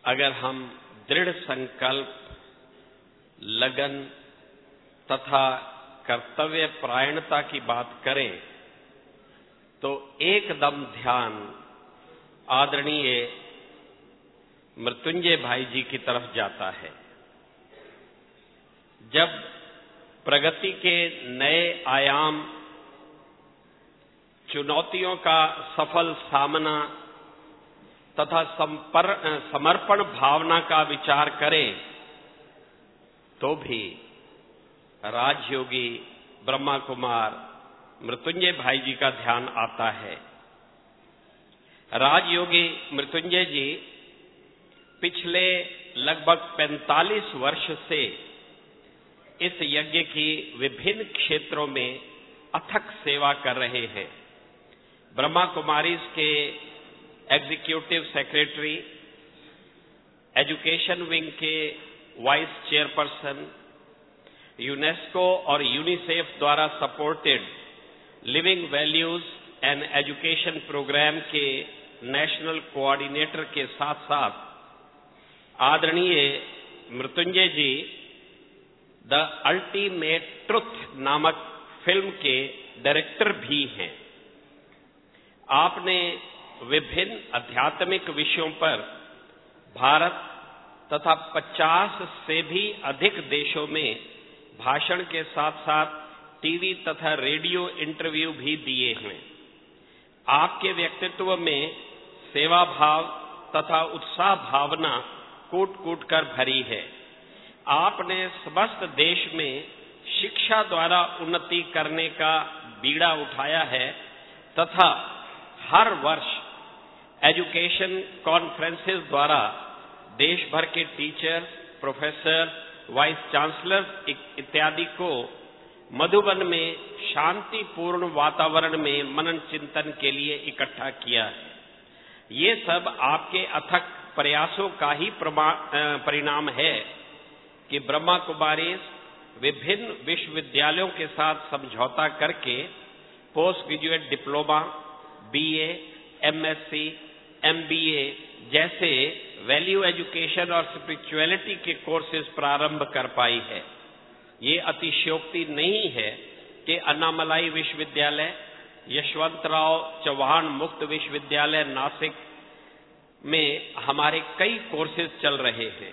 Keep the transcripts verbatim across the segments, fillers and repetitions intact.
अगर हम दृढ़ संकल्प, लगन तथा कर्तव्य परायणता की बात करें तो एकदम ध्यान आदरणीय मृत्युंजय भाई जी की तरफ जाता है। जब प्रगति के नए आयाम, चुनौतियों का सफल सामना तथा समर्पण भावना का विचार करें तो भी राजयोगी ब्रह्मा कुमार मृत्युंजय भाई जी का ध्यान आता है। राजयोगी मृत्युंजय जी पिछले लगभग पैंतालीस वर्ष से इस यज्ञ की विभिन्न क्षेत्रों में अथक सेवा कर रहे हैं। ब्रह्मा कुमारीज के एग्जीक्यूटिव सेक्रेटरी, एजुकेशन विंग के वाइस चेयरपर्सन, यूनेस्को और यूनिसेफ द्वारा supported living values and education programme के नेशनल कोऑर्डिनेटर के साथ साथ आदरणीय Mrityunjay ji the ultimate truth नामक फिल्म के डायरेक्टर भी हैं। आपने विभिन्न आध्यात्मिक विषयों पर भारत तथा पचास से भी अधिक देशों में भाषण के साथ साथ टीवी तथा रेडियो इंटरव्यू भी दिए हैं। आपके व्यक्तित्व में सेवा भाव तथा उत्साह भावना कूट कूट कर भरी है। आपने समस्त देश में शिक्षा द्वारा उन्नति करने का बीड़ा उठाया है तथा हर वर्ष एजुकेशन कॉन्फ्रेंसेस द्वारा देश भर के टीचर, प्रोफेसर, वाइस चांसलर इत्यादि को मधुबन में शांतिपूर्ण वातावरण में मनन चिंतन के लिए इकट्ठा किया है। ये सब आपके अथक प्रयासों का ही परिणाम है कि ब्रह्मा कुमारीज विभिन्न विश्वविद्यालयों के साथ समझौता करके post graduate diploma, BA, MSc, MBA जैसे वैल्यू एजुकेशन और स्पिरिचुअलिटी के कोर्सेज प्रारंभ कर पाई है। ये अतिशयोक्ति नहीं है कि अन्नामलाई विश्वविद्यालय, यशवंतराव चौहान मुक्त विश्वविद्यालय नासिक में हमारे कई कोर्सेज चल रहे हैं।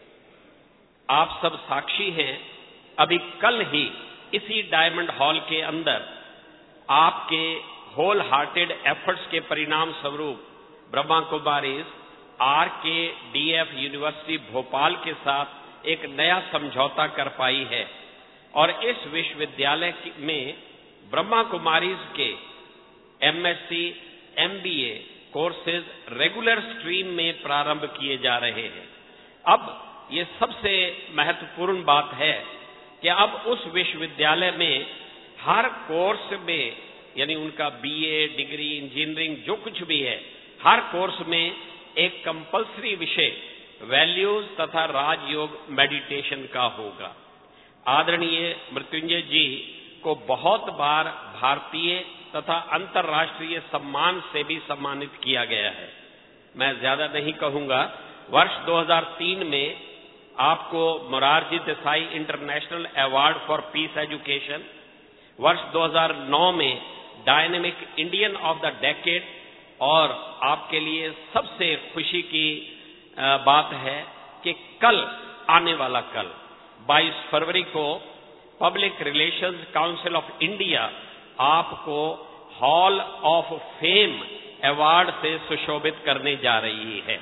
आप सब साक्षी हैं। अभी कल ही इसी डायमंड हॉल के अंदर आपके होल हार्टेड एफर्ट्स के परिणाम स्वरूप Brahma Kumaris R K D F university Bhopal के साथ एक नया समझौता कर पाई है और इस विश्वविद्यालय में ब्रह्मा कुमारीज के MSc, MBA courses regular stream में प्रारंभ किए जा रहे हैं। अब ये सबसे महत्वपूर्ण बात है कि अब उस विश्वविद्यालय में हर कोर्स में, यानी उनका बीए, डिग्री, इंजीनियरिंग जो कुछ भी है, हर कोर्स में एक कंपल्सरी विषय वैल्यूज तथा राजयोग मेडिटेशन का होगा। आदरणीय मृत्युंजय जी को बहुत बार भारतीय तथा अंतर्राष्ट्रीय सम्मान से भी सम्मानित किया गया है। मैं ज्यादा नहीं कहूंगा। वर्ष दो हज़ार तीन में आपको Morarji Desai international award for peace education, वर्ष दो हज़ार नौ में dynamic Indian of the decade, और आपके लिए सबसे खुशी की बात है कि कल आने वाला कल बाईस फरवरी को public relations council of India आपको हॉल ऑफ फेम अवार्ड से सुशोभित करने जा रही है।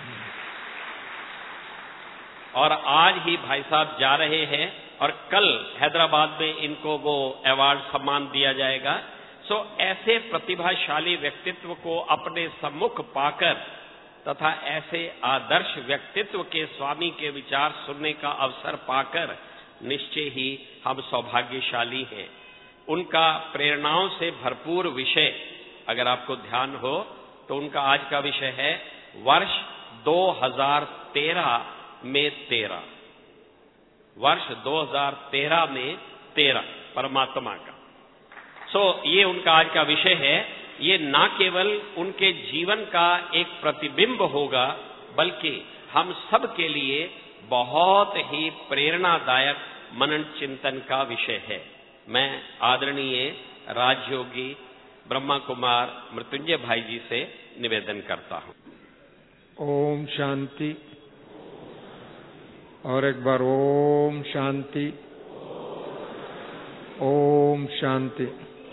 और आज ही भाई साहब जा रहे हैं और कल हैदराबाद में इनको वो अवार्ड सम्मान दिया जाएगा। सो ऐसे प्रतिभाशाली व्यक्तित्व को अपने सम्मुख पाकर तथा ऐसे आदर्श व्यक्तित्व के स्वामी के विचार सुनने का अवसर पाकर निश्चय ही हम सौभाग्यशाली हैं। उनका प्रेरणाओं से भरपूर विषय अगर आपको ध्यान हो तो उनका आज का विषय है वर्ष दो हज़ार तेरह में तेरह, वर्ष दो हज़ार तेरह में तेरह परमात्मा का। सो so, ये उनका आज का विषय है। ये ना केवल उनके जीवन का एक प्रतिबिंब होगा बल्कि हम सब के लिए बहुत ही प्रेरणादायक मनन चिंतन का विषय है। मैं आदरणीय राजयोगी ब्रह्मा कुमार मृत्युंजय भाई जी से निवेदन करता हूं। ओम शांति। और एक बार ओम शांति, ओम शांति।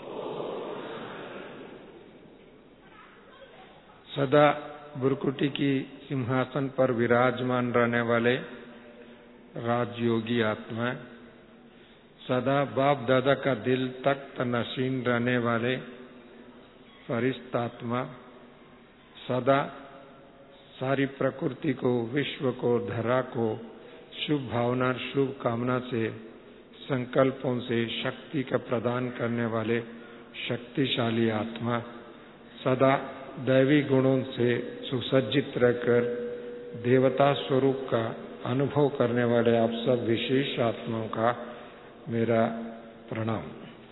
सदा बुरकुटी की सिंहासन पर विराजमान रहने वाले राजयोगी आत्मा, सदा बाप दादा का दिल तख्त नशीन रहने वाले फरिश्ता आत्मा, सदा सारी प्रकृति को, विश्व को, धरा को शुभ भावना, शुभ कामना से, संकल्पों से शक्ति का प्रदान करने वाले शक्तिशाली आत्मा, सदा दैवी गुणों से सुसज्जित रहकर देवता स्वरूप का अनुभव करने वाले आप सब विशेष आत्माओं का मेरा प्रणाम।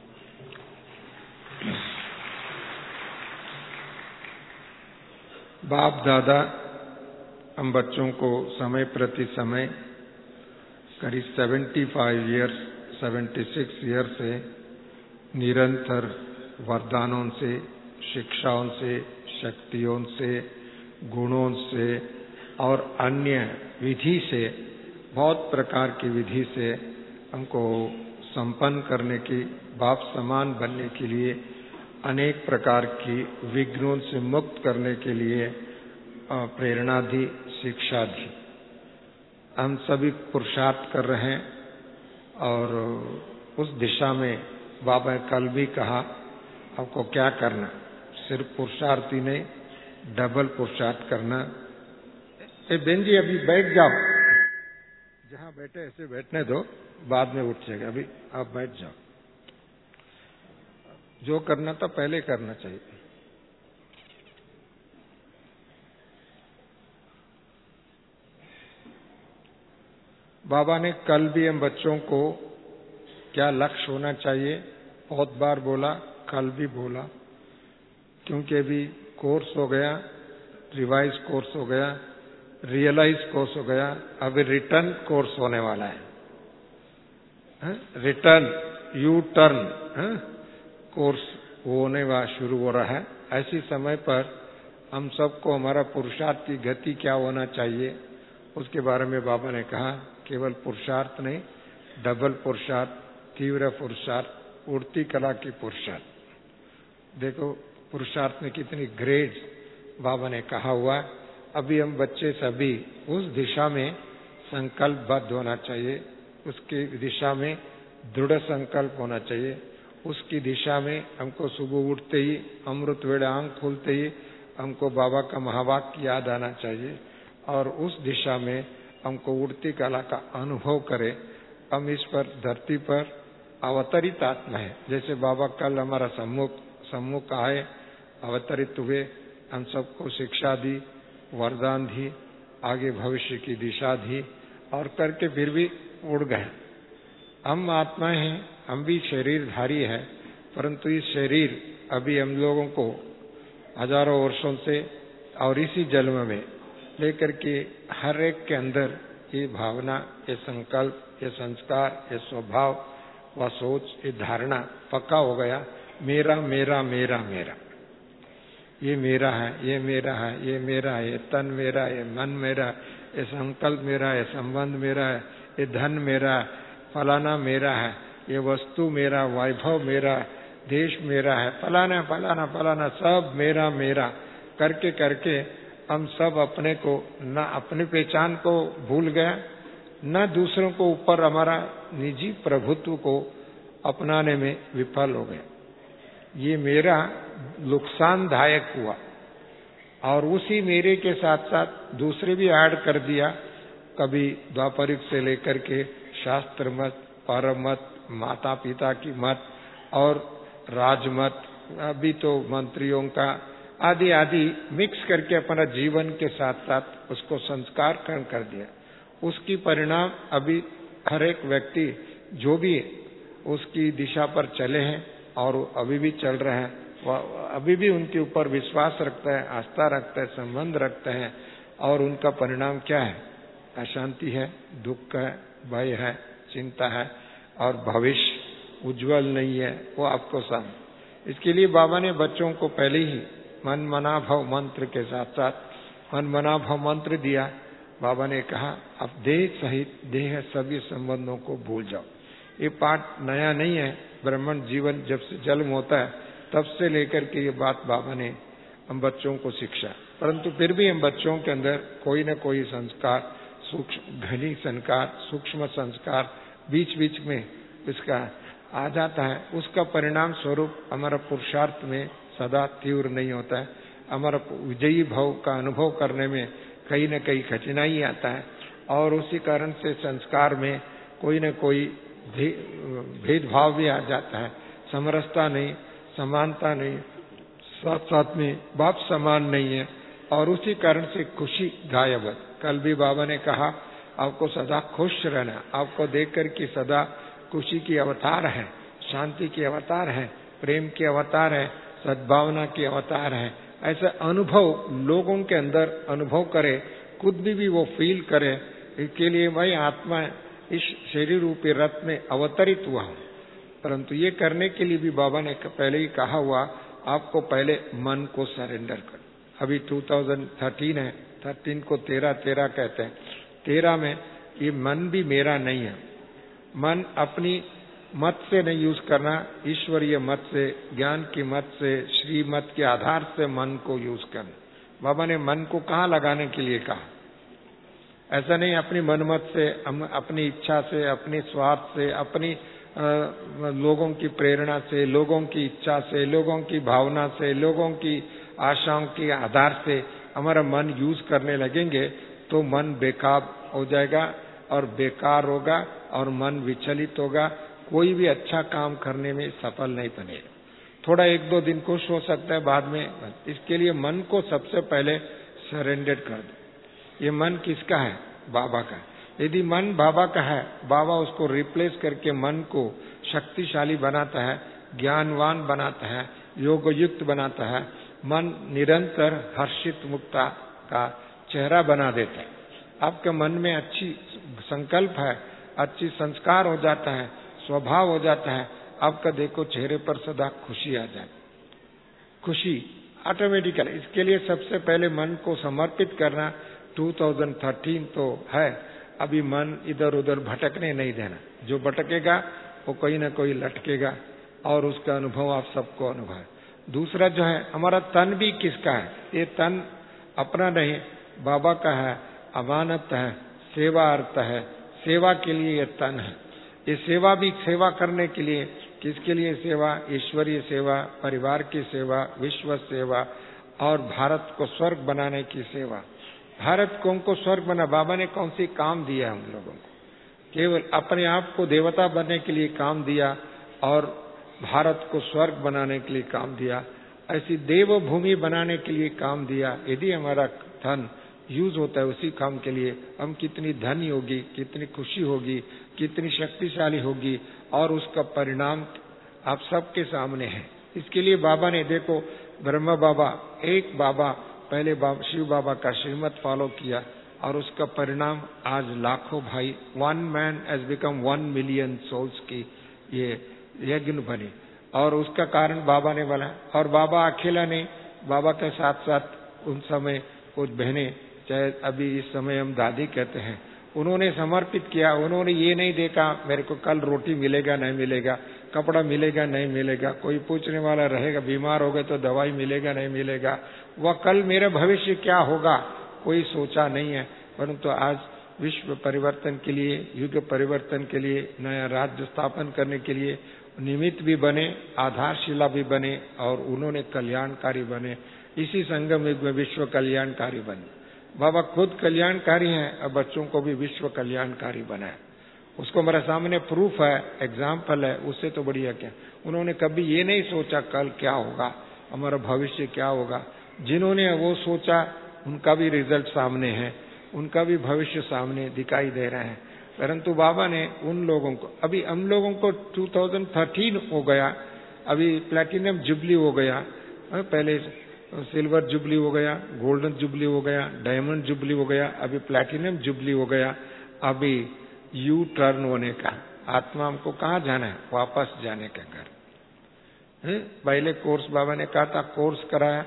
बाप दादा हम बच्चों को समय प्रति समय करीब पचहत्तर इयर्स, छिहत्तर इयर्स से निरंतर वरदानों से, शिक्षाओं से, शक्तियों से, गुणों से और अन्य विधि से, बहुत प्रकार की विधि से हमको संपन्न करने की, बाप समान बनने के लिए, अनेक प्रकार की विघ्नों से मुक्त करने के लिए प्रेरणा दी, शिक्षा दी। हम सभी पुरुषार्थ कर रहे हैं और उस दिशा में बाबा ने कल भी कहा आपको क्या करना, सिर्फ पुरुषार्थ ही नहीं, डबल पुरुषार्थ करना। ए बेन जी अभी बैठ जाओ, जहां बैठे ऐसे बैठने दो, बाद में उठ जाएगा, अभी आप बैठ जाओ। जो करना था पहले करना चाहिए। बाबा ने कल भी हम बच्चों को क्या लक्ष्य होना चाहिए बहुत बार बोला, कल भी बोला, क्योंकि अभी कोर्स हो गया, रिवाइज कोर्स हो गया, रियलाइज कोर्स हो गया, अभी रिटर्न कोर्स होने वाला है, है? रिटर्न, यू टर्न है? कोर्स होने वाला शुरू हो रहा है। ऐसी समय पर हम सबको हमारा पुरुषार्थ की गति क्या होना चाहिए उसके बारे में बाबा ने कहा। केवल पुरुषार्थ नहीं, डबल पुरुषार्थ, तीव्र पुरुषार्थ, उड़ती कला की पुरुषार्थ। देखो पुरुषार्थ में कितनी ग्रेड बाबा ने कहा हुआ। अभी हम बच्चे सभी उस दिशा में संकल्पबद्ध होना चाहिए, उसकी दिशा में दृढ़ संकल्प होना चाहिए। उसकी दिशा में हमको सुबह उठते ही, अमृत वेले आंख खोलते ही हमको बाबा का महावाक्य याद आना चाहिए और उस दिशा में हमको उड़ती कला का अनुभव करें। हम इस पर धरती पर अवतरित आत्मा है, जैसे बाबा कल हमारा सम्मुख सम्मुख आए, अवतरित हुए, हम सबको शिक्षा दी, वरदान दी, आगे भविष्य की दिशा दी और करके फिर भी उड़ गए। हम आत्माएं हैं, हम भी शरीरधारी है, परंतु इस शरीर अभी हम लोगों को हजारों वर्षों से और इसी जन्म में लेकर के हर एक के अंदर ये भावना, ये संकल्प, ये संस्कार, ये स्वभाव व सोच, ये धारणा पक्का हो गया, मेरा मेरा मेरा मेरा, ये मेरा है, ये मेरा है, ये मेरा है, ये तन मेरा, ये मन मेरा, ये संकल्प मेरा, ये संबंध मेरा है, ये धन मेरा, फलाना मेरा है, ये वस्तु मेरा, वैभव मेरा, देश मेरा है, फलाना फलाना फलाना, सब मेरा मेरा करके करके हम सब अपने को, न अपनी पहचान को भूल गया, न दूसरों को ऊपर हमारा निजी प्रभुत्व को अपनाने में विफल हो गए। ये मेरा नुकसानदायक हुआ और उसी मेरे के साथ साथ दूसरे भी ऐड कर दिया। कभी द्वापरिक से लेकर के शास्त्र मत, परम मत, माता पिता की मत और राजमत, अभी तो मंत्रियों का आदि आदि मिक्स करके अपना जीवन के साथ साथ उसको संस्कार कर दिया। उसकी परिणाम अभी हर एक व्यक्ति जो भी उसकी दिशा पर चले हैं और अभी भी चल रहे हैं, वह अभी भी उनके ऊपर विश्वास रखते हैं, आस्था रखते हैं, संबंध रखते हैं और उनका परिणाम क्या है? अशांति है, दुख है, भय है, चिंता है और भविष्य उज्जवल नहीं है, वो आपको सामने। इसके लिए बाबा ने बच्चों को पहले ही मन मना भव मंत्र के साथ साथ मन मना भव मंत्र दिया। बाबा ने कहा अब देह सहित देह सभी संबंधों को भूल जाओ। ये पाठ नया नहीं है, ब्राह्मण जीवन जब से जन्म होता है तब से लेकर के ये बात बाबा ने हम बच्चों को शिक्षा, परंतु फिर भी हम बच्चों के अंदर कोई न कोई संस्कार, सूक्ष्म घनी संस्कार, सूक्ष्म संस्कार बीच बीच में इसका आ जाता है। उसका परिणाम स्वरूप हमारा पुरुषार्थ में सदा तीव्र नहीं होता है। हमारा विजयी भाव का अनुभव करने में कहीं न कहीं कठिनाई आता है और उसी कारण से संस्कार में कोई न कोई भेदभाव भी आ जाता है। समरसता नहीं, समानता नहीं, साथ साथ में बाप समान नहीं है और उसी कारण से खुशी गायब है। कल भी बाबा ने कहा आपको सदा खुश रहना, आपको देखकर कि सदा खुशी की अवतार है, शांति की अवतार है, प्रेम की अवतार है, सद्भावना की अवतार है। ऐसा अनुभव लोगों के अंदर अनुभव करे, खुद भी, भी वो फील करे। इसके लिए वही आत्मा इस शरीर रूपी रथ में अवतरित हुआ। परंतु ये करने के लिए भी बाबा ने पहले ही कहा हुआ आपको पहले मन को सरेंडर कर। अभी दो हज़ार तेरह है, तेरह को तेरह तेरह कहते हैं। तेरह में ये मन भी मेरा नहीं है। मन अपनी मत से नहीं यूज करना, ईश्वरीय मत से, ज्ञान की मत से, श्री मत के आधार से मन को यूज करना। बाबा ने मन को कहाँ लगाने के लिए कहा? ऐसा नहीं अपनी मनमत से, अपनी इच्छा से, अपने स्वार्थ से, अपनी आ, लोगों की प्रेरणा से, लोगों की इच्छा से, लोगों की भावना से, लोगों की आशाओं के आधार से हमारा मन यूज करने लगेंगे तो मन बेकाब हो जाएगा और बेकार होगा और मन विचलित होगा, कोई भी अच्छा काम करने में सफल नहीं बनेगा। थोड़ा एक दो दिन खुश हो सकता है, बाद में। इसके लिए मन को सबसे पहले सरेंडर कर दो। ये मन किसका है? बाबा का। यदि मन बाबा का है, बाबा उसको रिप्लेस करके मन को शक्तिशाली बनाता है, ज्ञानवान बनाता है, योग युक्त बनाता है। मन निरंतर हर्षित मुक्ता का चेहरा बना देता है। आपके मन में अच्छी संकल्प है, अच्छी संस्कार हो जाता है, स्वभाव हो जाता है, आपका देखो चेहरे पर सदा खुशी आ जाए, खुशी ऑटोमेटिकली। इसके लिए सबसे पहले मन को समर्पित करना दो हज़ार तेरह तो है। अभी मन इधर उधर भटकने नहीं देना। जो भटकेगा वो कोई ना कोई लटकेगा और उसका अनुभव आप सबको अनुभव है। दूसरा जो है, हमारा तन भी किसका है? ये तन अपना नहीं, बाबा का है, अमानत है, सेवा अर्थ है, सेवा के लिए ये तन है। ये सेवा भी सेवा करने के लिए, किसके लिए सेवा? ईश्वरीय सेवा, परिवार की सेवा, विश्व सेवा और भारत को स्वर्ग बनाने की सेवा। भारत को हमको स्वर्ग बना, बाबा ने कौन सी काम दिया हम लोगों को? केवल अपने आप को देवता बनने के लिए काम दिया और भारत को स्वर्ग बनाने के लिए काम दिया, ऐसी देवभूमि बनाने के लिए काम दिया। यदि हमारा धन यूज होता है उसी काम के लिए, हम कितनी धनी होगी, कितनी खुशी होगी, कितनी शक्तिशाली होगी और उसका परिणाम आप सबके सामने है। इसके लिए बाबा ने देखो, ब्रह्मा बाबा, एक बाबा पहले बाबा, शिव बाबा का श्रीमत फॉलो किया और उसका परिणाम आज लाखों भाई, one man has become one million souls की ये यज्ञ बने और उसका कारण बाबा ने बोला। और बाबा अकेला नहीं, बाबा के साथ साथ उन समय कुछ बहनें, चाहे अभी इस समय हम दादी कहते हैं, उन्होंने समर्पित किया। उन्होंने ये नहीं देखा मेरे को कल रोटी मिलेगा नहीं मिलेगा, कपड़ा मिलेगा नहीं मिलेगा, कोई पूछने वाला रहेगा, बीमार हो गए तो दवाई मिलेगा नहीं मिलेगा, वह कल मेरा भविष्य क्या होगा कोई सोचा नहीं है। परंतु आज विश्व परिवर्तन के लिए, युग परिवर्तन के लिए, नया राज्य स्थापन करने के लिए निमित्त भी बने, आधारशिला भी बने और उन्होंने कल्याणकारी बने। इसी संगम युग में विश्व कल्याणकारी बने। बाबा खुद कल्याणकारी हैं और बच्चों को भी विश्व कल्याणकारी बनाए। उसको मेरे सामने प्रूफ है, एग्जाम्पल है, उससे तो बढ़िया क्या। उन्होंने कभी ये नहीं सोचा कल क्या होगा, हमारा भविष्य क्या होगा। जिन्होंने वो सोचा उनका भी रिजल्ट सामने है, उनका भी भविष्य सामने दिखाई दे रहा है। परंतु बाबा ने उन लोगों को, अभी हम लोगों को दो हज़ार तेरह हो गया, अभी प्लैटिनम जुबली हो गया, पहले सिल्वर जुबली हो गया, गोल्डन जुबली हो गया, डायमंड जुबली हो गया, अभी प्लैटिनम जुबली हो गया, अभी यू टर्न होने का। आत्मा हमको कहाँ जाना है? वापस जाने के घर। पहले कोर्स बाबा ने कहा था, कोर्स कराया,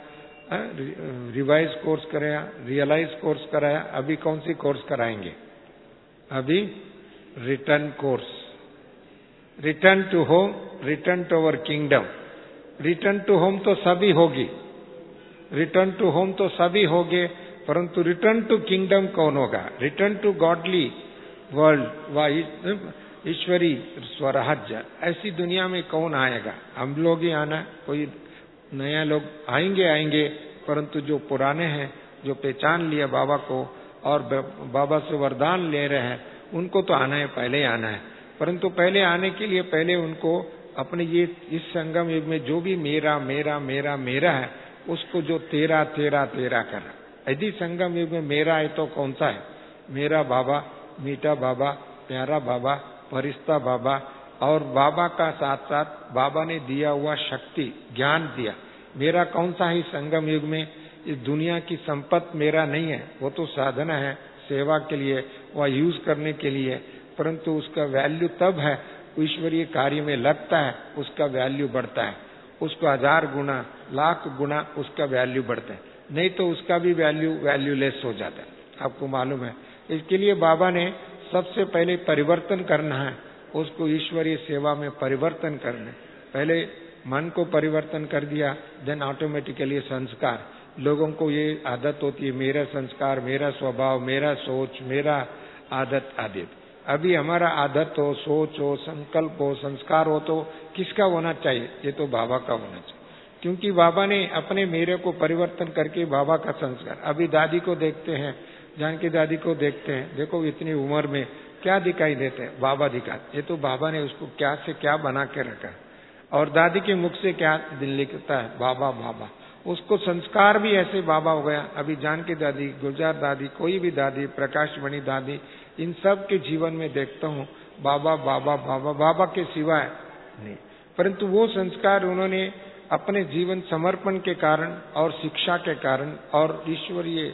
रिवाइज कोर्स कराया, रियलाइज कोर्स कराया, अभी कौन सी कोर्स कराएंगे? अभी return course. Return to home, return to our kingdom. Return to home तो सभी होगी, रिटर्न टू होम तो सभी होंगे, परंतु रिटर्न टू किंगडम कौन होगा? रिटर्न टू गॉडली वर्ल्ड व ईश्वरी स्वराज्य, ऐसी दुनिया में कौन आएगा? हम लोग ही आना। कोई नया लोग आएंगे आएंगे परंतु जो पुराने हैं, जो पहचान लिया बाबा को और बाबा से वरदान ले रहे हैं, उनको तो आना है, पहले ही आना है। परंतु पहले आने के लिए पहले उनको अपने ये इस संगम युग में जो भी मेरा मेरा मेरा मेरा है, उसको जो तेरा तेरा तेरा करना। यदि संगम युग में मेरा है तो कौन सा है? मेरा बाबा, मीठा बाबा, प्यारा बाबा, फरिश्ता बाबा, और बाबा का साथ साथ बाबा ने दिया हुआ शक्ति, ज्ञान दिया। मेरा कौन सा है संगम युग में? इस दुनिया की संपत्ति मेरा नहीं है, वो तो साधना है सेवा के लिए, वह यूज करने के लिए, परंतु उसका वैल्यू तब है ईश्वरीय कार्य में लगता है, उसका वैल्यू बढ़ता है, उसको हजार गुना लाख गुना उसका वैल्यू बढ़ता है, नहीं तो उसका भी वैल्यू वैल्यूलेस हो जाता है। आपको मालूम है। इसके लिए बाबा ने सबसे पहले परिवर्तन करना है, उसको ईश्वरीय सेवा में परिवर्तन करना है। पहले मन को परिवर्तन कर दिया, देन ऑटोमेटिकली संस्कार। लोगों को ये आदत होती है, मेरा संस्कार, मेरा स्वभाव, मेरा सोच, मेरा आदत आदत। अभी हमारा आदत हो, सोच हो, संकल्प हो, संस्कार हो तो किसका होना चाहिए? ये तो बाबा का होना चाहिए, क्योंकि बाबा ने अपने मेरे को परिवर्तन करके बाबा का संस्कार। अभी दादी को देखते हैं, जानकी दादी को देखते हैं, देखो इतनी उम्र में क्या दिखाई देते हैं? बाबा दिखाते। ये तो बाबा ने उसको क्या से क्या बना के रखा है, और दादी के मुख से क्या दिल लिखता है? बाबा बाबा। उसको संस्कार भी ऐसे बाबा हो गया। अभी जानकी दादी, गुलजार दादी, कोई भी दादी, प्रकाशमणि दादी, इन सब के जीवन में देखता हूँ बाबा बाबा बाबा, बाबा के सिवाय नहीं। परंतु वो संस्कार उन्होंने अपने जीवन समर्पण के कारण और शिक्षा के कारण और ईश्वरीय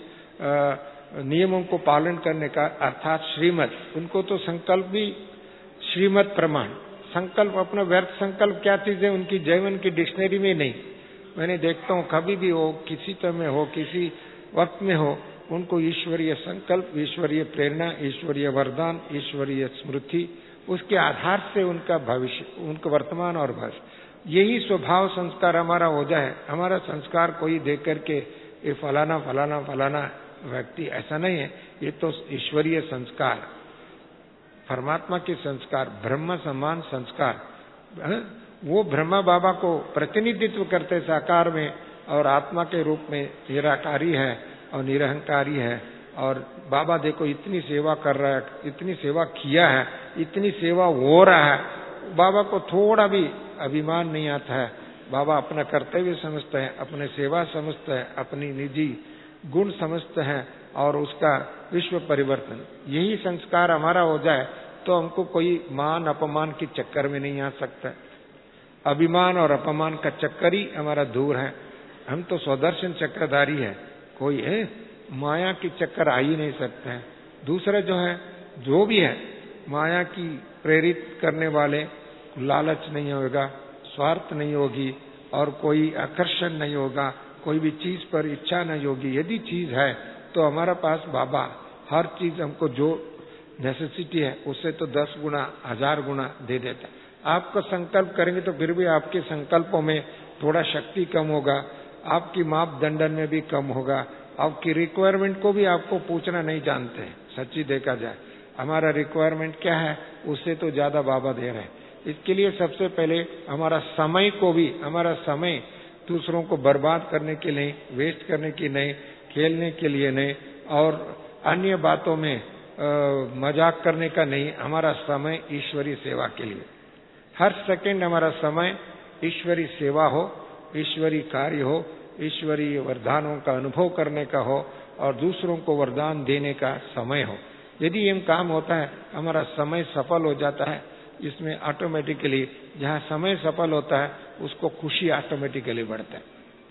नियमों को पालन करने का, अर्थात श्रीमत, उनको तो संकल्प भी श्रीमत प्रमाण। संकल्प, अपना व्यर्थ संकल्प क्या चीज है उनकी जीवन की डिक्शनरी में नहीं। मैंने देखता हूँ कभी भी हो, किसी समय हो, किसी वक्त में हो, उनको ईश्वरीय संकल्प, ईश्वरीय प्रेरणा, ईश्वरीय वरदान, ईश्वरीय स्मृति, उसके आधार से उनका भविष्य, उनका वर्तमान और भविष्य, यही स्वभाव संस्कार हमारा हो जाए। हमारा संस्कार कोई देख करके ये फलाना फलाना फलाना व्यक्ति, ऐसा नहीं है। ये तो ईश्वरीय संस्कार, परमात्मा के संस्कार, ब्रह्म समान संस्कार, वो ब्रह्मा बाबा को प्रतिनिधित्व करते साकार में, और आत्मा के रूप में निराकारी है और निरहंकारी है। और बाबा देखो इतनी सेवा कर रहा है, इतनी सेवा किया है, इतनी सेवा हो रहा है, बाबा को थोड़ा भी अभिमान नहीं आता है। बाबा अपना कर्तव्य समझते हैं, अपने सेवा समझते हैं, अपनी निजी गुण समझते हैं, और उसका विश्व परिवर्तन, यही संस्कार हमारा हो जाए तो हमको कोई मान अपमान के चक्कर में नहीं आ सकता। अभिमान और अपमान का चक्कर ही हमारा दूर है। हम तो स्वदर्शन चक्रधारी है, कोई है माया की चक्कर आ ही नहीं सकते हैं। दूसरा जो है, जो भी है माया की प्रेरित करने वाले, लालच नहीं होगा, स्वार्थ नहीं होगी, और कोई आकर्षण नहीं होगा, कोई भी चीज पर इच्छा नहीं होगी। यदि चीज है तो हमारा पास बाबा हर चीज हमको जो नेसेसिटी है उससे तो दस गुना हजार गुना दे देता। आपका संकल्प करेंगे तो फिर भी आपके संकल्पों में थोड़ा शक्ति कम होगा, आपकी मापदंडन में भी कम होगा, आपकी रिक्वायरमेंट को भी आपको पूछना नहीं जानते हैं। सच्ची देखा जाए हमारा रिक्वायरमेंट क्या है, उससे तो ज्यादा बाबा दे रहे हैं। इसके लिए सबसे पहले हमारा समय को भी, हमारा समय दूसरों को बर्बाद करने के लिए, वेस्ट करने की नहीं, खेलने के लिए नहीं, और अन्य बातों में आ, मजाक करने का नहीं। हमारा समय ईश्वरीय सेवा के लिए, हर सेकंड हमारा समय ईश्वरीय सेवा हो, ईश्वरीय कार्य हो, ईश्वरीय वरदानों का अनुभव करने का हो, और दूसरों को वरदान देने का समय हो। यदि ये काम होता है, हमारा समय सफल हो जाता है। इसमें ऑटोमेटिकली जहाँ समय सफल होता है उसको खुशी ऑटोमेटिकली बढ़ता है।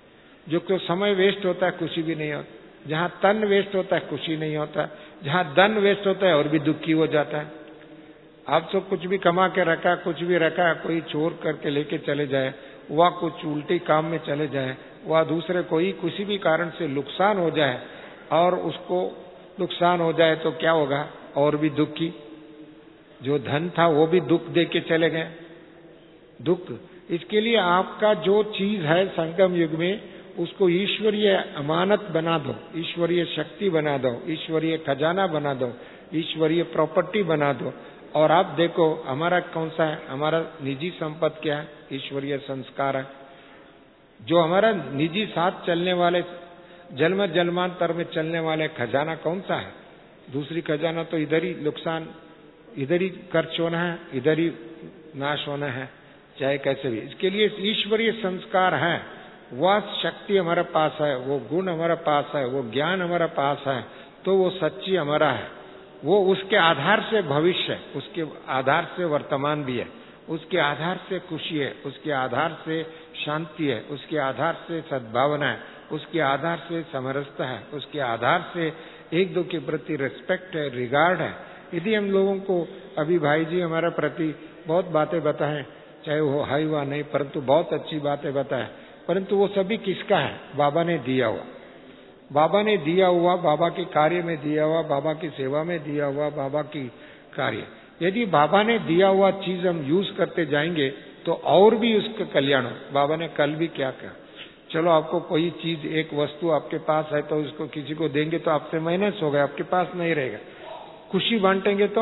जो तो समय वेस्ट होता है खुशी भी नहीं होती, जहाँ तन वेस्ट होता है खुशी नहीं होता, जहाँ धन वेस्ट होता है और भी दुखी हो जाता है। आप तो कुछ भी कमा के रखा, कुछ भी रखा, कोई चोर करके लेके चले जाए, वह कुछ उल्टी काम में चले जाए, वह दूसरे कोई किसी भी कारण से नुकसान हो जाए और उसको नुकसान हो जाए तो क्या होगा, और भी दुखी। जो धन था वो भी दुख दे के चले गए, दुख। इसके लिए आपका जो चीज है संगम युग में, उसको ईश्वरीय अमानत बना दो, ईश्वरीय शक्ति बना दो, ईश्वरीय खजाना बना दो, ईश्वरीय प्रॉपर्टी बना दो। और आप देखो हमारा कौन सा है, हमारा निजी संपत्ति क्या है, ईश्वरीय संस्कार है। जो हमारा निजी साथ चलने वाले, जन्म जन्मांतर में चलने वाले खजाना कौन सा है? दूसरी खजाना तो इधर ही नुकसान, इधर ही खर्च होना है, इधर ही नाश होना है, चाहे कैसे भी। इसके लिए ईश्वरीय संस्कार है, वह शक्ति हमारे पास है, वो गुण हमारे पास है, वो ज्ञान हमारे पास है, तो वो सच्ची हमारा है। वो उसके आधार से भविष्य है, उसके आधार से वर्तमान भी है, उसके आधार से खुशी है, उसके आधार से शांति है, उसके आधार से सद्भावना है, उसके आधार से समरसता है, उसके आधार से एक दो के प्रति रिस्पेक्ट है, रिगार्ड है। यदि हम लोगों को अभी भाई जी हमारे प्रति बहुत बातें बताएं, चाहे वो है वा नहीं, परंतु बहुत अच्छी बातें बताएं, परंतु वो सभी किसका है? बाबा ने दिया हुआ, बाबा ने दिया हुआ, बाबा के कार्य में दिया हुआ, बाबा की सेवा में दिया हुआ, बाबा की कार्य। यदि बाबा ने दिया हुआ चीज हम यूज करते जाएंगे तो और भी उसका कल्याण हो। बाबा ने कल भी क्या कहा, चलो आपको कोई चीज, एक वस्तु आपके पास है तो उसको किसी को देंगे तो आपसे माइनस हो गया, आपके पास नहीं रहेगा। खुशी बांटेंगे तो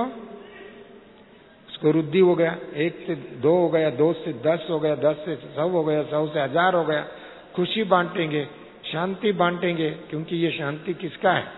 उसको वृद्धि हो गया, एक से दो हो गया, दो से दस हो गया, दस से सौ हो गया, सौ से हजार हो गया। खुशी बांटेंगे, शांति बांटेंगे, क्योंकि ये शांति किसका है?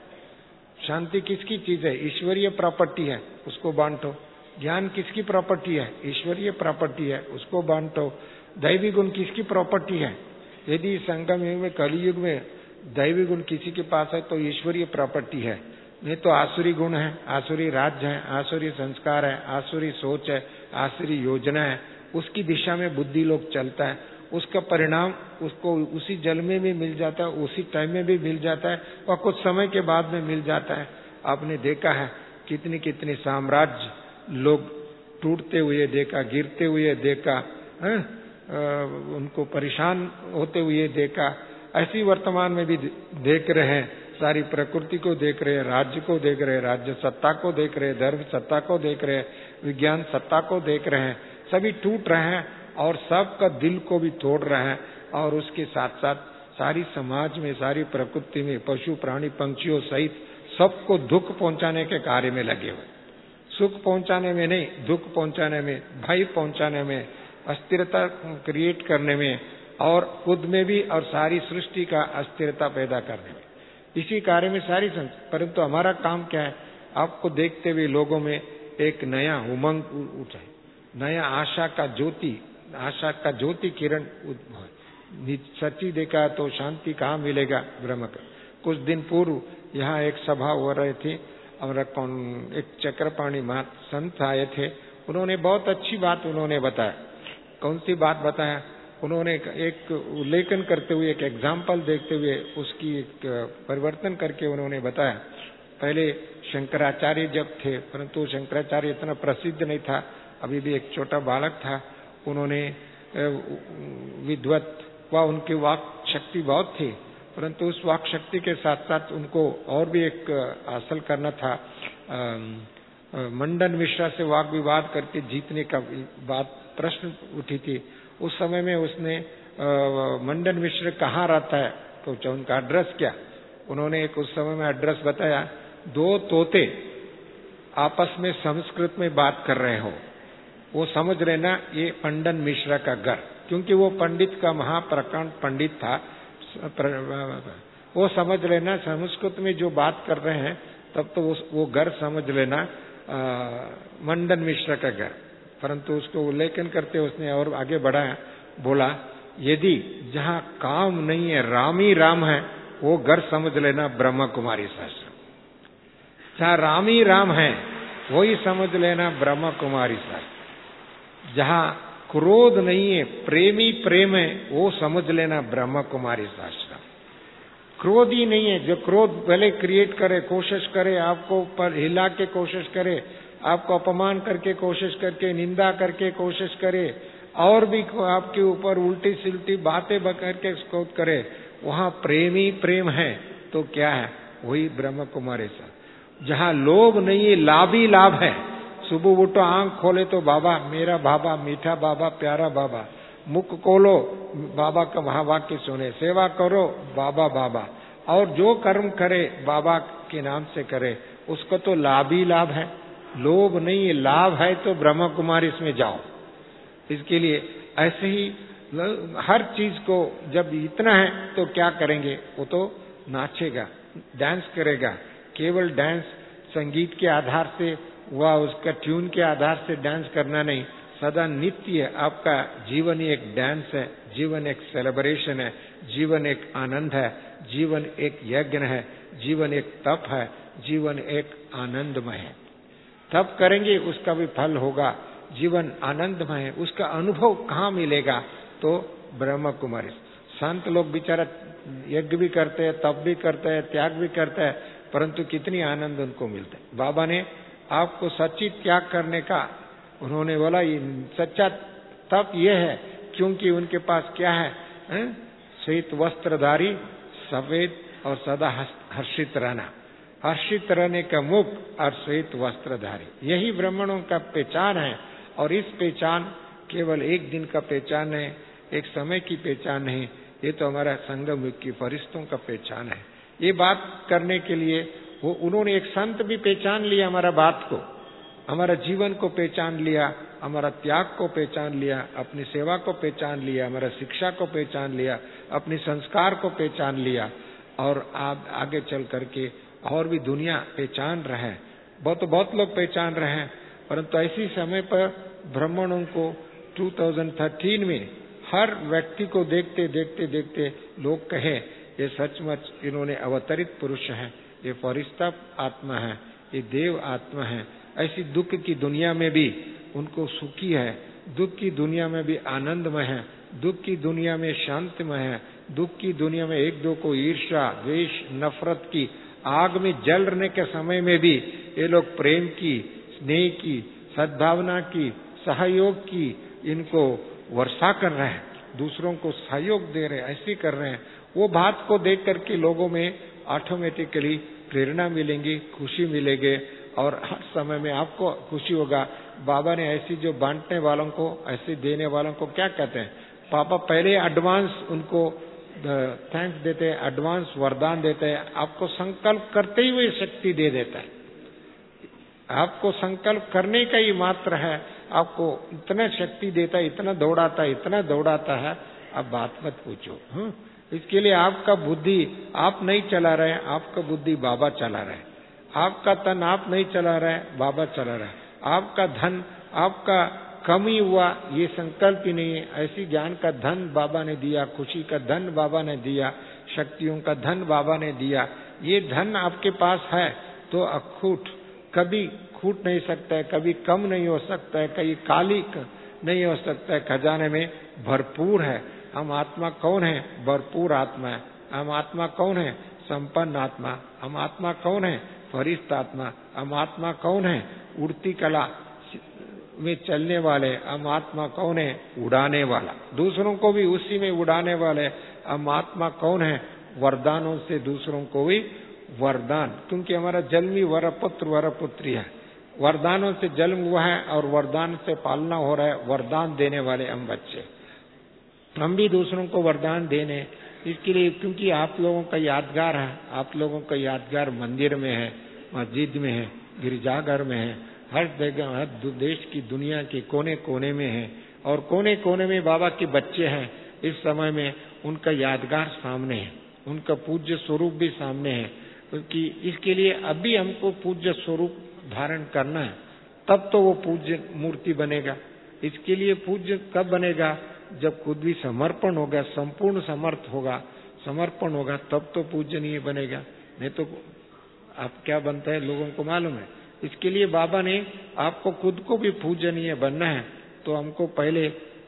शांति किसकी चीज है? ईश्वरीय प्रॉपर्टी है, उसको बांटो। ज्ञान किसकी प्रॉपर्टी है? ईश्वरीय प्रॉपर्टी है, उसको बांटो। दैवी गुण किसकी प्रॉपर्टी है? यदि संगम युग में, कली युग में दैवी गुण किसी के पास है तो ईश्वरीय प्रॉपर्टी है, नहीं तो आसुरी गुण है, आसुरी राज्य है, आसुरी संस्कार है, आसुरी सोच है, आसुरी योजना है। उसकी दिशा में बुद्धि लोग चलता है, उसका परिणाम उसको उसी जन्म में भी मिल जाता है, उसी टाइम में भी मिल जाता है और कुछ समय के बाद में मिल जाता है। आपने देखा है कितनी कितनी साम्राज्य लोग टूटते हुए देखा, गिरते हुए देखा है, उनको परेशान होते हुए देखा। ऐसी वर्तमान में भी देख रहे हैं, सारी प्रकृति को देख रहे हैं, राज्य को देख रहे हैं, राज्य सत्ता को देख रहे हैं, धर्म सत्ता को देख रहे हैं, विज्ञान सत्ता को देख रहे हैं। सभी टूट रहे हैं और सबका दिल को भी तोड़ रहे हैं। और उसके साथ साथ सारी समाज में, सारी प्रकृति में, पशु प्राणी पंक्षियों सहित सबको दुख पहुंचाने के कार्य में लगे हुए। सुख पहुंचाने में नहीं, दुख पहुंचाने में, भय पहुंचाने में, अस्थिरता क्रिएट करने में और खुद में भी और सारी सृष्टि का अस्थिरता पैदा करने में, इसी कार्य में सारी संस। परंतु हमारा काम क्या है? आपको देखते हुए लोगों में एक नया उमंग उठे, नया आशा का ज्योति, आशा का ज्योति किरण उद्भव। सच्ची देखा तो शांति कहाँ मिलेगा? ब्रह्म का। कुछ दिन पूर्व यहाँ एक सभा हो रही थी और कौन एक चक्रपाणी महात संत आए थे, उन्होंने बहुत अच्छी बात उन्होंने बताया। कौन सी बात बताया? उन्होंने एक उल्लेखन करते हुए, एक एग्जाम्पल देखते हुए उसकी एक परिवर्तन करके उन्होंने बताया। पहले शंकराचार्य जब थे, परंतु शंकराचार्य इतना प्रसिद्ध नहीं था, अभी भी एक छोटा बालक था। उन्होंने विद्वत व उनकी वाक शक्ति बहुत थी, परंतु उस वाक शक्ति के साथ साथ उनको और भी एक हासिल करना था। मंडन मिश्रा से वाक विवाद करके जीतने का बात प्रश्न उठी थी। उस समय में उसने मंडन मिश्र कहाँ रहता है तो उनका एड्रेस क्या, उन्होंने एक उस समय में एड्रेस बताया। दो तोते आपस में संस्कृत में बात कर रहे हो, वो समझ लेना ये मंडन मिश्रा का घर, क्योंकि वो पंडित का महाप्रकांड पंडित था। वो समझ लेना संस्कृत में जो बात कर रहे हैं, तब तो वो घर समझ लेना मंडन मिश्रा का घर। परंतु उसको उल्लेखन करते उसने और आगे बढ़ाया, बोला यदि जहाँ काम नहीं है, राम ही राम है, वो घर समझ लेना ब्रह्मा कुमारी शास्त्र। जहाँ राम ही राम है वही समझ लेना ब्रह्मा कुमारी शास्त्र। जहाँ क्रोध नहीं है, प्रेमी प्रेम है, वो समझ लेना ब्रह्म कुमारी आश्रम। क्रोध ही नहीं है। जो क्रोध पहले क्रिएट करे, कोशिश करे, आपको पर हिला के कोशिश करे, आपको अपमान करके कोशिश करके, निंदा करके कोशिश करे, और भी आपके ऊपर उल्टी सिल्टी बातें करके क्रोध करे, वहां प्रेमी प्रेम है तो क्या है? वही ब्रह्म कुमारी सा। जहां लोभ नहीं है, लाभ ही लाभ है। सुबह उठो, आंख खोले तो बाबा मेरा बाबा, मीठा बाबा, प्यारा बाबा, मुख खोलो बाबा का महावाक्य सुने, सेवा करो बाबा बाबा, और जो कर्म करे बाबा के नाम से करे, उसको तो लाभ ही लाभ है। लोभ नहीं है, लाभ है तो ब्रह्म कुमारी इसमें जाओ। इसके लिए ऐसे ही हर चीज को जब इतना है तो क्या करेंगे? वो तो नाचेगा, डांस करेगा। केवल डांस संगीत के आधार से व उसका ट्यून के आधार से डांस करना नहीं, सदा नित्य आपका जीवन ही एक डांस है, जीवन एक सेलिब्रेशन है, जीवन एक आनंद है, जीवन एक यज्ञ है, जीवन एक तप है, जीवन एक आनंदमय है। तप करेंगे उसका भी फल होगा। जीवन आनंदमय है, उसका अनुभव कहाँ मिलेगा? तो ब्रह्म कुमारी। संत लोग बेचारा यज्ञ भी करते हैं, तप भी करते हैं, त्याग भी करते हैं, परंतु कितनी आनंद उनको मिलता है। बाबा ने आपको सच्ची त्याग करने का, उन्होंने बोला ये सच्चा तप ये है, क्योंकि उनके पास क्या है, है? श्वेत वस्त्रधारी, सफेद और सदा हर्षित रहना, हर्षित रहने का मुख और श्वेत वस्त्रधारी, यही ब्राह्मणों का पहचान है। और इस पहचान केवल एक दिन का पहचान है, एक समय की पहचान नहीं, ये तो हमारा संगम युग की फरिश्तों का पहचान है। ये बात करने के लिए वो उन्होंने एक संत भी पहचान लिया, हमारा बात को, हमारा जीवन को पहचान लिया, हमारा त्याग को पहचान लिया, अपनी सेवा को पहचान लिया, हमारा शिक्षा को पहचान लिया, अपनी संस्कार को पहचान लिया, और आप आगे चल करके और भी दुनिया पहचान रहे हैं। बहुत बहुत लोग पहचान रहे हैं, परंतु ऐसी समय पर ब्राह्मणों को दो हज़ार तेरह में हर व्यक्ति को देखते देखते देखते लोग कहे ये सचमुच इन्होंने अवतरित पुरुष है, ये फरिश्ता आत्मा है, ये देव आत्मा है। ऐसी दुख की दुनिया में भी उनको सुखी है, दुख की दुनिया में भी आनंदमय है, दुख की दुनिया में शांतिमय है, दुख की दुनिया में एक दो को ईर्ष्या, द्वेष, नफरत की आग में जलने के समय में भी ये लोग प्रेम की, स्नेह की, सद्भावना की, सहयोग की इनको वर्षा कर रहे हैं, दूसरों को सहयोग दे रहे हैं, ऐसे कर रहे हैं। वो बात को देख करके लोगों में ऑटोमेटिकली प्रेरणा मिलेंगी, खुशी मिलेगी, और हर समय में आपको खुशी होगा। बाबा ने ऐसी जो बांटने वालों को, ऐसे देने वालों को क्या कहते हैं? पापा पहले एडवांस उनको थैंक्स देते हैं, एडवांस वरदान देते हैं, आपको संकल्प करते ही वो शक्ति दे देता है। आपको संकल्प करने का ही मात्र है, आपको इतना शक्ति देता है, इतना दौड़ाता है, इतना दौड़ाता है, अब बात मत पूछो। हाँ, इसके लिए आपका बुद्धि आप नहीं चला रहे, आपका बुद्धि बाबा चला रहे, आपका तन आप नहीं चला रहे, बाबा चला रहे, आपका धन आपका कमी हुआ ये संकल्प ही नहीं है। ऐसी ज्ञान का धन बाबा ने दिया, खुशी का धन बाबा ने दिया, शक्तियों का धन बाबा ने दिया। ये धन आपके पास है तो अखूट, कभी खूट नहीं सकता है, कभी कम नहीं हो सकता है, कभी काली नहीं हो सकता है, खजाने में भरपूर है। हम आत्मा कौन है? भरपूर आत्मा है। हम आत्मा कौन है? संपन्न आत्मा। हम आत्मा कौन है? फरिश्त आत्मा। हम आत्मा कौन है? उड़ती कला में चलने वाले। हम आत्मा कौन है? उड़ाने वाला, दूसरों को भी उसी में उड़ाने वाले। हम आत्मा कौन है? वरदानों से दूसरों को भी वरदान, क्योंकि हमारा जन्मी वर पुत्र वर पुत्री है, वरदानों से जन्म हुआ है और वरदान से पालना हो रहा है। वरदान देने वाले हम बच्चे, हम भी दूसरों को वरदान देने, इसके लिए, क्योंकि आप लोगों का यादगार है, आप लोगों का यादगार मंदिर में है, मस्जिद में है, गिरजाघर में है, हर जगह, हर देश की दुनिया के कोने कोने में है, और कोने कोने में बाबा के बच्चे हैं। इस समय में उनका यादगार सामने है, उनका पूज्य स्वरूप भी सामने है, क्योंकि इसके लिए अभी हमको पूज्य स्वरूप धारण करना है, तब तो वो पूज्य मूर्ति बनेगा। इसके लिए पूज्य कब बनेगा? जब खुद भी समर्पण होगा, संपूर्ण समर्थ होगा, समर्पण होगा, तब तो पूजनीय बनेगा। नहीं तो आप क्या बनता है लोगों को मालूम है। इसके लिए बाबा ने आपको खुद को भी पूजनीय बनना है, तो हमको पहले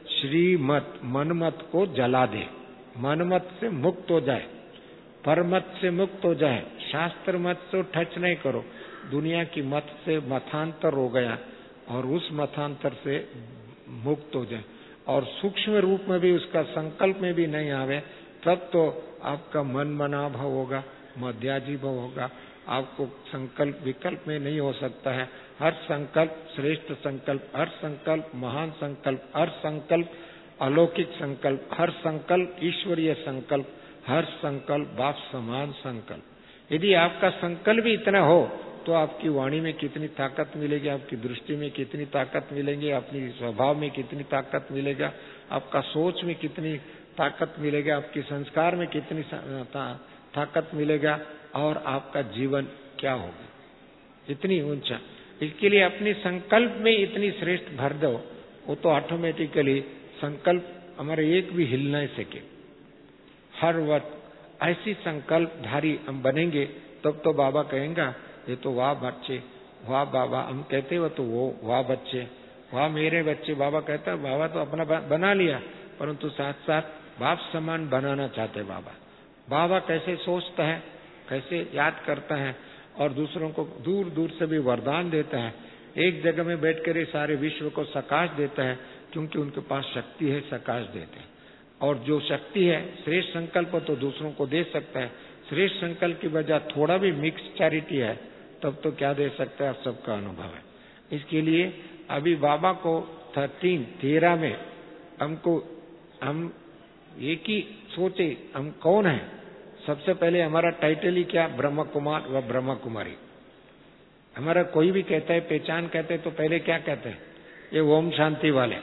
श्रीमत मनमत को जला दे, मनमत से मुक्त हो जाए, परमत से मुक्त हो जाए, शास्त्र मत से टच नहीं करो, दुनिया की मत से मतांतर हो गया और उस मतांतर से मुक्त हो जाए और सूक्ष्म रूप में भी उसका संकल्प में भी नहीं आवे, तब तो आपका मन मना भाव होगा, मध्याजी भाव होगा। आपको संकल्प विकल्प में नहीं हो सकता है। हर संकल्प श्रेष्ठ संकल्प, हर संकल्प महान संकल्प, हर संकल्प अलौकिक संकल्प, हर संकल्प ईश्वरीय संकल्प, हर संकल्प बाप समान संकल्प। यदि आपका संकल्प भी इतना हो तो आपकी वाणी में कितनी ताकत मिलेगी, आपकी दृष्टि में कितनी ताकत मिलेगी, अपनी स्वभाव में कितनी ताकत मिलेगा, आपका सोच में कितनी ताकत मिलेगा, आपके संस्कार में कितनी ताकत मिलेगा और आपका जीवन क्या होगा, इतनी ऊंचा। इसके लिए अपने संकल्प में इतनी श्रेष्ठ भर दो, वो तो ऑटोमेटिकली संकल्प हमारे एक भी हिल नहीं सके। हर वक्त ऐसी संकल्पधारी हम बनेंगे तब तो बाबा कहेंगे ये तो वाह बच्चे, वाह बाबा, हम कहते हो तो वो वाह बच्चे, वाह मेरे बच्चे। बाबा कहता है बाबा तो अपना बना लिया, परंतु साथ साथ बाप समान बनाना चाहते बाबा। बाबा कैसे सोचता है, कैसे याद करता है और दूसरों को दूर दूर से भी वरदान देता है, एक जगह में बैठकर ये सारे विश्व को सकाश देता है, क्योंकि उनके पास शक्ति है, सकाश देते हैं। और जो शक्ति है श्रेष्ठ संकल्प तो दूसरों को दे सकता है, श्रेष्ठ संकल्प की वजह थोड़ा भी मिक्स चैरिटी है तब तो क्या दे सकता है, सबका अनुभव है। इसके लिए अभी बाबा को थर्टीन तेरह में हमको हम एक ही सोचे हम कौन है। सबसे पहले हमारा टाइटल ही क्या, ब्रह्म कुमार व ब्रह्म कुमारी। हमारा कोई भी कहता है पहचान कहते हैं तो पहले क्या कहते हैं, ये ओम शांति वाले।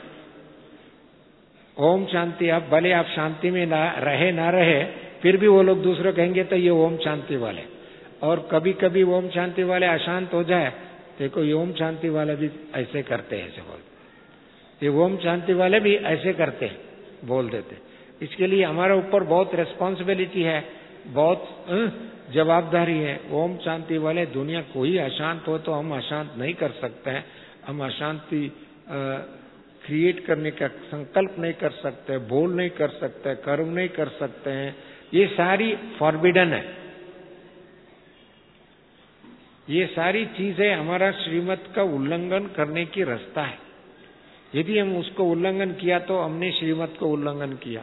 ओम शांति, आप भले आप शांति में ना रहे ना रहे फिर भी वो लोग दूसरे कहेंगे तो ये ओम शांति वाले। और कभी कभी ओम शांति वाले अशांत हो जाए, देखो ये ओम शांति वाले भी ऐसे करते हैं, ऐसे बोलते, ये ओम शांति वाले भी ऐसे करते हैं, बोल देते। इसके लिए हमारे ऊपर बहुत रिस्पॉन्सिबिलिटी है, बहुत जवाबदारी है। ओम शांति वाले दुनिया कोई अशांत हो तो हम अशांत नहीं कर सकते हैं, हम अशांति क्रिएट करने का संकल्प नहीं कर सकते, बोल नहीं कर सकते, कर्म नहीं कर सकते हैं, ये सारी फॉरबिडन है। ये सारी चीजें हमारा श्रीमत का उल्लंघन करने की रास्ता है। यदि हम उसको उल्लंघन किया तो हमने श्रीमत को उल्लंघन किया।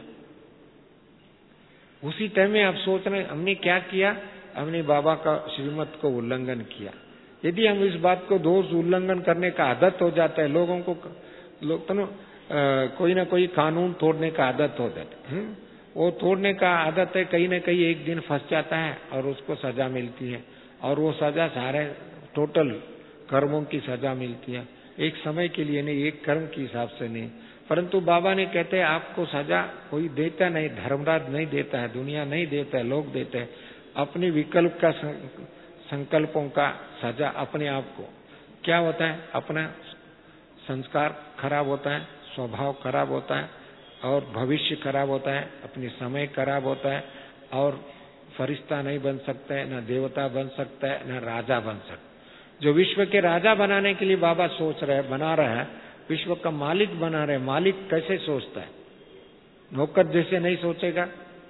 उसी टाइम में आप सोच रहे हमने क्या किया, हमने बाबा का श्रीमत को उल्लंघन किया। यदि हम इस बात को दोष उल्लंघन करने का आदत हो जाता है, लोगों को लोग तो न, कोई ना कोई कानून तोड़ने का आदत हो जाता है, वो तोड़ने का आदत है, कहीं ना कहीं एक दिन फंस जाता है और उसको सजा मिलती है। और वो सजा सारे टोटल कर्मों की सजा मिलती है, एक समय के लिए नहीं, एक कर्म के हिसाब से नहीं। परंतु बाबा ने कहते हैं आपको सजा कोई देता नहीं, धर्मराज नहीं देता है, दुनिया नहीं देता है, लोग देते हैं। अपने विकल्प का संकल्पों का सजा अपने आप को। क्या होता है, अपना संस्कार खराब होता है, स्वभाव खराब होता है और भविष्य खराब होता है, अपनी समय खराब होता है और फरिश्ता नहीं बन सकता है, न देवता बन सकता है, न राजा बन सकता है। जो विश्व के राजा बनाने के लिए बाबा सोच रहे हैं, बना रहा है, विश्व का मालिक बना रहे। मालिक कैसे सोचता है, नौकर जैसे नहीं सोचेगा,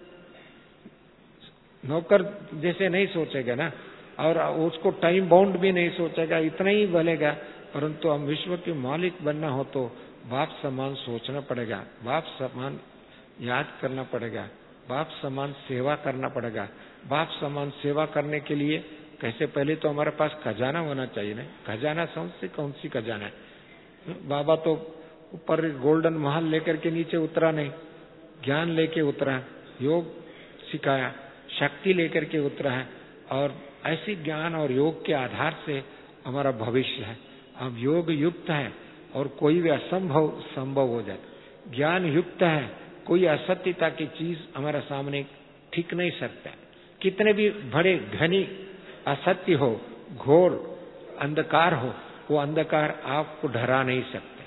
नौकर जैसे नहीं सोचेगा ना, और उसको टाइम बाउंड भी नहीं सोचेगा, इतना ही बोलेगा। परंतु हम विश्व के मालिक बनना हो तो बाप समान सोचना पड़ेगा, बाप समान याद करना पड़ेगा, बाप समान सेवा करना पड़ेगा। बाप समान सेवा करने के लिए कैसे, पहले तो हमारे पास खजाना होना चाहिए ना। खजाना सबसे कौन सी खजाना है, बाबा तो ऊपर गोल्डन महल लेकर के नीचे उतरा नहीं, ज्ञान लेके उतरा, योग सिखाया, शक्ति लेकर के उतरा है। और ऐसी ज्ञान और योग के आधार से हमारा भविष्य है। अब योग युक्त है और कोई भी असंभव संभव हो जाए, ज्ञान युक्त है, कोई असत्यता की चीज हमारे सामने ठीक नहीं सकता। कितने भी बड़े घनी असत्य हो, घोर अंधकार हो, वो अंधकार आपको डरा नहीं सकते।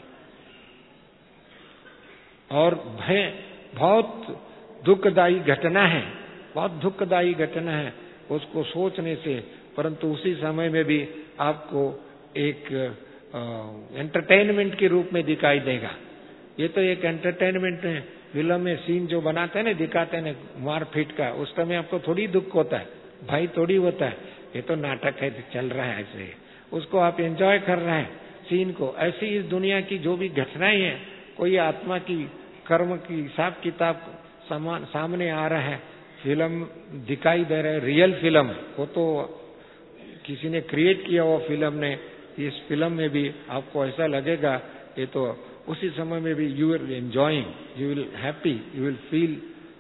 और भय बहुत दुखदायी घटना है, बहुत दुखदायी घटना है उसको सोचने से, परंतु उसी समय में भी आपको एक एंटरटेनमेंट के रूप में दिखाई देगा। ये तो एक एंटरटेनमेंट है। फिल्म में सीन जो बनाते हैं ना, दिखाते हैं ना मार पीट का, उस समय आपको थोड़ी दुख होता है, भाई थोड़ी होता है, ये तो नाटक है, चल रहा है ऐसे, उसको आप एंजॉय कर रहे हैं सीन को। ऐसी इस दुनिया की जो भी घटनाएं हैं, कोई आत्मा की कर्म की हिसाब किताब समान सामने आ रहा है, फिल्म दिखाई दे रहा है, रियल फिल्म है वो, तो किसी ने क्रिएट किया हुआ फिल्म ने। इस फिल्म में भी आपको ऐसा लगेगा, ये तो उसी समय में भी you will enjoying, you will happy, you will feel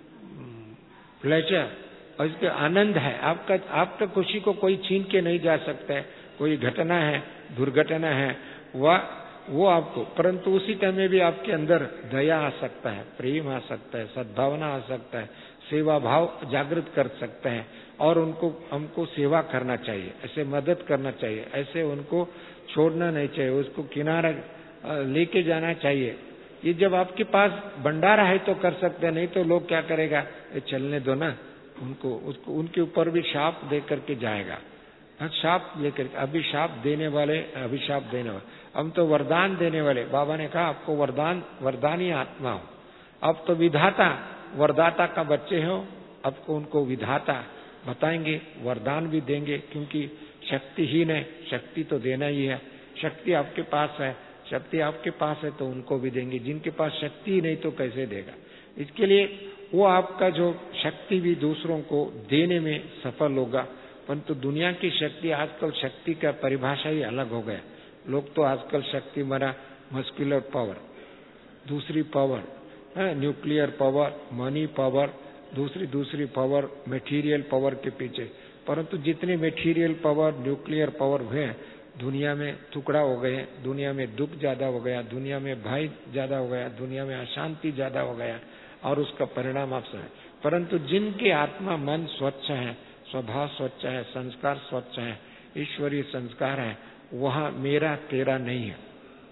pleasure, और इसके आनंद है आपका। आपका खुशी को कोई छीन के नहीं जा सकता है। कोई घटना है, दुर्घटना है, वह वो आपको, परंतु उसी टाइम में भी आपके अंदर दया आ सकता है, प्रेम आ सकता है, सद्भावना आ सकता है, सेवा भाव जागृत कर सकते हैं, और उनको हमको सेवा करना चाहिए, ऐसे मदद करना चाहिए, ऐसे उनको छोड़ना नहीं चाहिए, उसको किनारा लेके जाना चाहिए। ये जब आपके पास भंडारा है तो कर सकते हैं, नहीं तो लोग क्या करेगा, ये चलने दो ना उनको, उसको उनके ऊपर भी शाप दे करके जाएगा। शाप लेकर, अभिशाप देने वाले, अभिशाप देने वाले, हम तो वरदान देने वाले। बाबा ने कहा आपको वरदान, वरदानी आत्मा हो, अब तो विधाता वरदाता का बच्चे हो, आपको उनको विधाता बताएंगे, वरदान भी देंगे, क्योंकि शक्तिहीन है, शक्ति तो देना ही है। शक्ति आपके पास है, शक्ति आपके पास है तो उनको भी देंगे, जिनके पास शक्ति ही नहीं तो कैसे देगा। इसके लिए वो आपका जो शक्ति भी दूसरों को देने में सफल होगा। परंतु दुनिया की शक्ति, आजकल शक्ति का परिभाषा ही अलग हो गया। लोग तो आजकल शक्ति मरा मस्कुलर पावर, दूसरी power nuclear power, money power, दूसरी दूसरी पावर मटेरियल पावर के पीछे। परंतु जितने मटेरियल पावर, न्यूक्लियर पावर हुए दुनिया में टुकड़ा हो गए, दुनिया में दुख ज्यादा हो गया, दुनिया में भय ज्यादा हो गया, दुनिया में अशांति ज्यादा हो गया, और उसका परिणाम आपसे है। परंतु जिनके आत्मा मन स्वच्छ है, स्वभाव स्वच्छ है, संस्कार स्वच्छ है, ईश्वरीय संस्कार है, वहां मेरा तेरा नहीं है।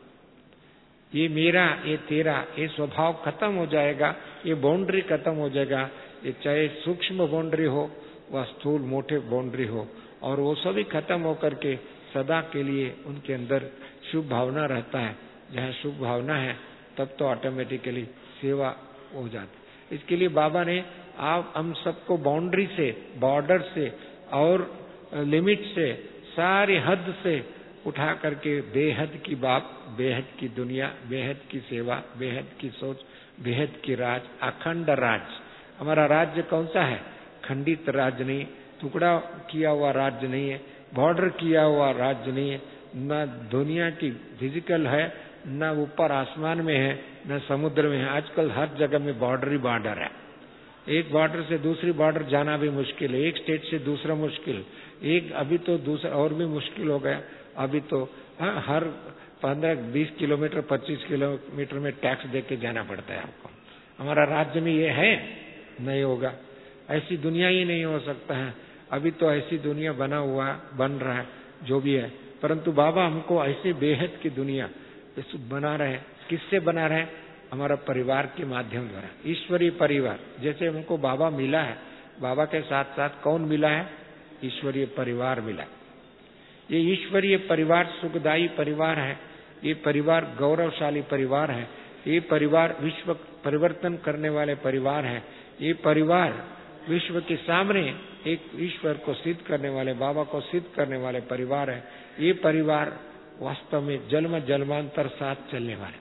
ये मेरा ये तेरा ये स्वभाव खत्म हो जाएगा, ये बाउंड्री खत्म हो जाएगा। ये चाहे सूक्ष्म बाउंड्री हो व स्थूल मोटे बाउंड्री हो, और वो सभी खत्म होकर के सदा के लिए उनके अंदर शुभ भावना रहता है। जहाँ शुभ भावना है तब तो ऑटोमेटिकली सेवा हो जाती। इसके लिए बाबा ने आप हम सबको बाउंड्री से, बॉर्डर से और लिमिट से, सारी हद से उठा करके बेहद की बात, बेहद की दुनिया, बेहद की सेवा, बेहद की सोच, बेहद की राज, अखंड राज। हमारा राज्य कौन सा है? खंडित राज्य नहीं, टुकड़ा किया हुआ राज्य नहीं है, बॉर्डर किया हुआ राज्य नहीं है, न दुनिया की फिजिकल है, न ऊपर आसमान में है, न समुद्र में है। आजकल हर जगह में बॉर्डर ही बॉर्डर है। एक बॉर्डर से दूसरी बॉर्डर जाना भी मुश्किल है, एक स्टेट से दूसरा मुश्किल, एक अभी तो दूसरा और भी मुश्किल हो गया। अभी तो हाँ, हर पंद्रह बीस किलोमीटर पच्चीस किलोमीटर में टैक्स दे के जाना पड़ता है आपको। हमारा राज्य में ये है? नहीं होगा, ऐसी दुनिया ही नहीं हो सकता है। अभी तो ऐसी दुनिया बना हुआ बन रहा है जो भी है, परंतु बाबा हमको ऐसे बेहद की दुनिया बना रहे हैं। किससे बना रहे हैं? हमारा परिवार के माध्यम द्वारा, ईश्वरीय परिवार। जैसे हमको बाबा मिला है, बाबा के साथ साथ कौन मिला है? ईश्वरीय परिवार मिला। ये ईश्वरीय परिवार सुखदायी परिवार है, ये परिवार गौरवशाली परिवार है, ये परिवार विश्व परिवर्तन करने वाले परिवार है, ये परिवार विश्व के सामने एक ईश्वर को सिद्ध करने वाले, बाबा को सिद्ध करने वाले परिवार है। ये परिवार वास्तव में जन्म जन्मांतर साथ चलने वाले।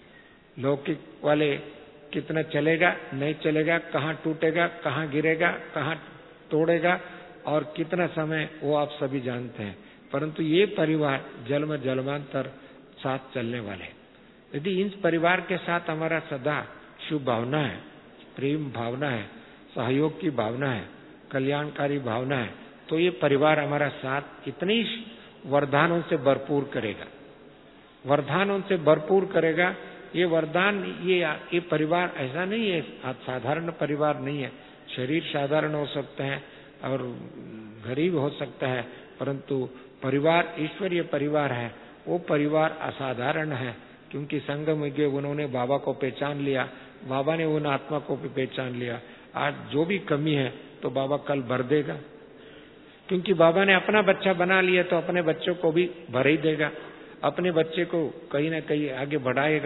लौकिक वाले कितना चलेगा नहीं चलेगा, कहाँ टूटेगा, कहाँ गिरेगा, कहाँ तोड़ेगा और कितना समय, वो आप सभी जानते हैं। परंतु ये परिवार जन्म जन्मांतर साथ चलने वाले। यदि इन परिवार के साथ हमारा सदा शुभ भावना है, प्रेम भावना है, सहयोग की भावना है, कल्याणकारी भावना है, तो ये परिवार हमारा साथ इतनी वरदानों से भरपूर करेगा, वरदानों से भरपूर करेगा। ये वरदान, ये ये परिवार ऐसा नहीं है, साधारण परिवार नहीं है। शरीर साधारण हो सकते हैं और गरीब हो सकता है, परंतु परिवार ईश्वरीय परिवार है, वो परिवार असाधारण है। क्योंकि संगम में उन्होंने बाबा को पहचान लिया, बाबा ने उन आत्मा को भी पहचान लिया। आज जो भी कमी है तो बाबा कल भर देगा, क्योंकि बाबा ने अपना बच्चा बना लिया तो अपने बच्चों को भी भर ही देगा, अपने बच्चे को कहीं ना कहीं आगे बढ़ाएगा,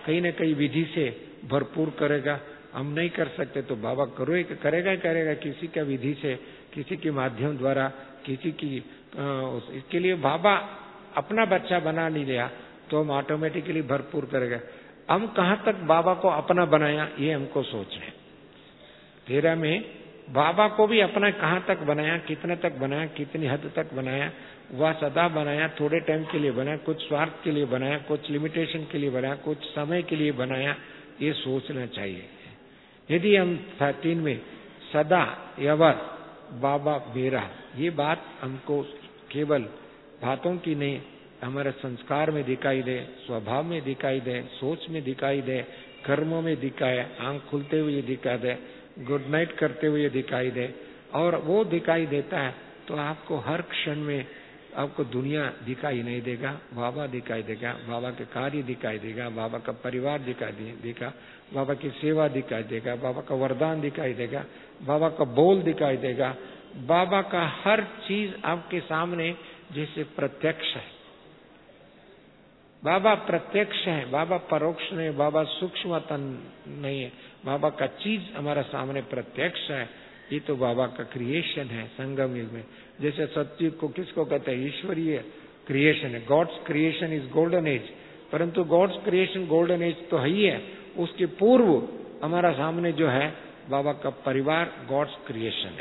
कहीं न कहीं विधि से भरपूर करेगा। हम नहीं कर सकते तो बाबा करो करेगा ही करेगा, किसी का विधि से, किसी के माध्यम द्वारा, किसी की इसके लिए बाबा अपना बच्चा बना नहीं लिया तो हम ऑटोमेटिकली भरपूर करेगा। हम कहाँ तक बाबा को अपना बनाया ये हमको सोचना है। तेरह में बाबा को भी अपना कहाँ तक बनाया, कितने तक बनाया, कितनी हद तक बनाया, वह सदा बनाया, थोड़े टाइम के लिए बनाया, कुछ स्वार्थ के लिए बनाया, कुछ लिमिटेशन के लिए बनाया, कुछ समय के लिए बनाया, ये सोचना चाहिए। यदि हम तीन में सदा यवर बाबा मेरा, ये बात हमको केवल बातों की नहीं, हमारे संस्कार में दिखाई दे, स्वभाव में दिखाई दे, सोच में दिखाई दे, कर्मों में दिखाए, आंख खुलते हुए दिखा दे, गुड नाइट करते हुए दिखाई दे, और वो दिखाई देता है तो आपको हर क्षण में आपको दुनिया दिखाई नहीं देगा, बाबा दिखाई देगा, बाबा के कार्य दिखाई देगा, बाबा का परिवार दिखाई देगा, बाबा की सेवा दिखाई देगा, बाबा का वरदान दिखाई देगा, बाबा का बोल दिखाई देगा, बाबा का हर चीज आपके सामने जैसे प्रत्यक्ष है। बाबा प्रत्यक्ष है, बाबा परोक्ष नहीं, बाबा सूक्ष्मतन नहीं है, बाबा का चीज हमारा सामने प्रत्यक्ष है। ये तो बाबा का क्रिएशन है संगम युग में। जैसे सत्युग को किसको कहते हैं? ईश्वरीय क्रिएशन है। God's creation is golden age, परंतु गॉड्स क्रिएशन गोल्डन एज तो है ही है, उसके पूर्व हमारा सामने जो है बाबा का परिवार गॉड्स क्रिएशन है।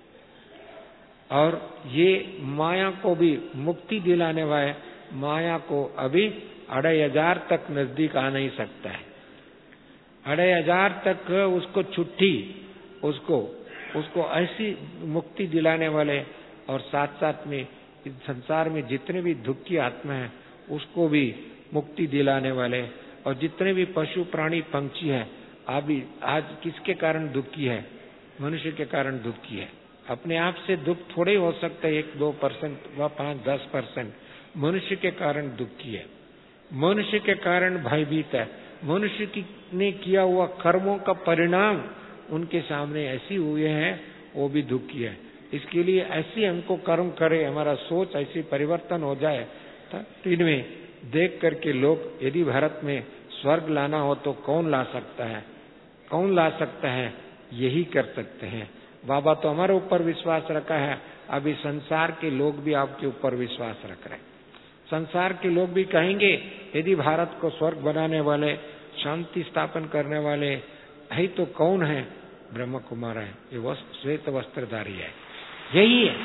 और ये माया को भी मुक्ति दिलाने वाले, माया को अभी अढ़ाई हजार तक नजदीक आ नहीं सकता है। अढ़ाई हजार तक उसको छुट्टी, उसको उसको ऐसी मुक्ति दिलाने वाले, और साथ साथ में इस संसार में जितने भी दुखी आत्मा है उसको भी मुक्ति दिलाने वाले, और जितने भी पशु प्राणी पंछी है अभी आज किसके कारण दुखी है? मनुष्य के कारण दुखी है। अपने आप से दुख थोड़े हो सकते, एक दो परसेंट व पांच दस परसेंट मनुष्य के कारण दुखी है, मनुष्य के कारण भयभीत है। मनुष्य की ने किया हुआ कर्मों का परिणाम उनके सामने ऐसी हुए हैं, वो भी दुखी है। इसके लिए ऐसी हमको कर्म करे, हमारा सोच ऐसी परिवर्तन हो जाए, इनमें देख करके लोग, यदि भारत में स्वर्ग लाना हो तो कौन ला सकता है? कौन ला सकता है? यही कर सकते हैं। बाबा तो हमारे ऊपर विश्वास रखा है, अभी संसार के लोग भी आपके ऊपर विश्वास रख रहे हैं। संसार के लोग भी कहेंगे यदि भारत को स्वर्ग बनाने वाले, शांति स्थापन करने वाले है तो कौन है? ब्रह्म कुमार है, ये वस्त्र श्वेत वस्त्रधारी है, यही है।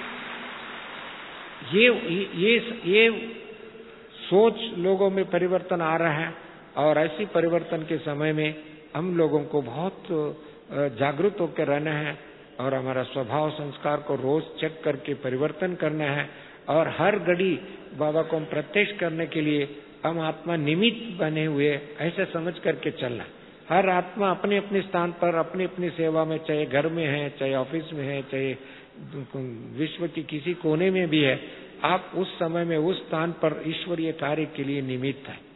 ये ये ये सोच लोगों में परिवर्तन आ रहा है, और ऐसी परिवर्तन के समय में हम लोगों को बहुत जागरूक होकर रहना है, और हमारा स्वभाव संस्कार को रोज चेक करके परिवर्तन करना है, और हर घड़ी बाबा को हम प्रत्यक्ष करने के लिए हम आत्मा निमित्त बने हुए ऐसे समझ करके चलना। हर आत्मा अपने अपने स्थान पर, अपनी अपनी सेवा में, चाहे घर में है, चाहे ऑफिस में है, चाहे विश्व के किसी कोने में भी है, आप उस समय में उस स्थान पर ईश्वरीय कार्य के लिए निमित्त है।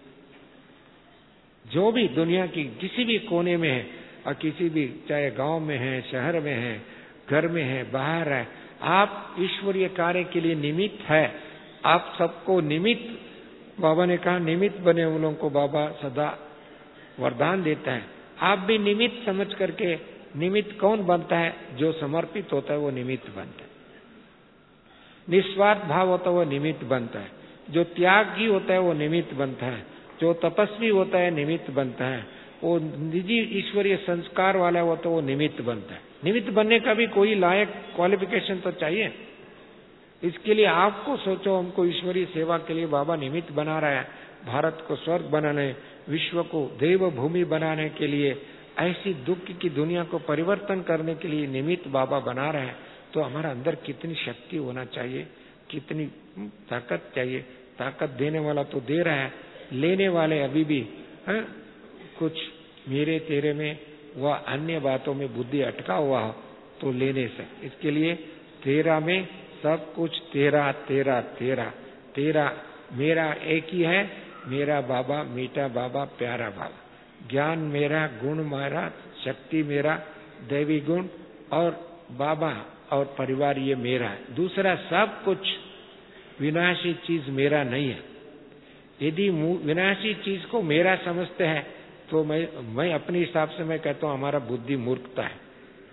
जो भी दुनिया की किसी भी कोने में है, और किसी भी, चाहे गांव में है, शहर में है, घर में है, बाहर है, आप ईश्वरीय कार्य के लिए निमित्त है। आप सबको निमित्त, बाबा ने कहा निमित्त बने उन लोगों को बाबा सदा वरदान देता है। आप भी निमित्त समझ करके, निमित्त कौन बनता है? जो समर्पित होता है वो निमित्त बनता है, निस्वार्थ भाव होता है वो निमित्त बनता है, जो त्यागी होता है वो निमित्त बनता है, जो तपस्वी होता है निमित्त बनता है, वो निजी ईश्वरीय संस्कार वाला हो तो वो निमित्त बनता है। निमित्त बनने का भी कोई लायक क्वालिफिकेशन तो चाहिए। इसके लिए आपको सोचो, हमको ईश्वरीय सेवा के लिए बाबा निमित्त बना रहा है, भारत को स्वर्ग बनाने, विश्व को देव भूमि बनाने के लिए, ऐसी दुख की दुनिया को परिवर्तन करने के लिए निमित्त बाबा बना रहे हैं, तो हमारा अंदर कितनी शक्ति होना चाहिए, कितनी ताकत चाहिए। ताकत देने वाला तो दे रहा है, लेने वाले अभी भी है, कुछ मेरे तेरे में व अन्य बातों में बुद्धि अटका हुआ हो तो लेने से। इसके लिए तेरा में सब कुछ तेरा तेरा तेरा तेरा, मेरा एक ही है, मेरा बाबा, मीठा बाबा, प्यारा बाबा, ज्ञान मेरा, गुण मेरा, शक्ति मेरा, दैवी गुण, और बाबा और परिवार ये मेरा है। दूसरा सब कुछ विनाशी चीज मेरा नहीं है। यदि विनाशी चीज को मेरा समझते हैं तो मैं मैं अपने हिसाब से मैं कहता हूं हमारा बुद्धि मूर्खता है।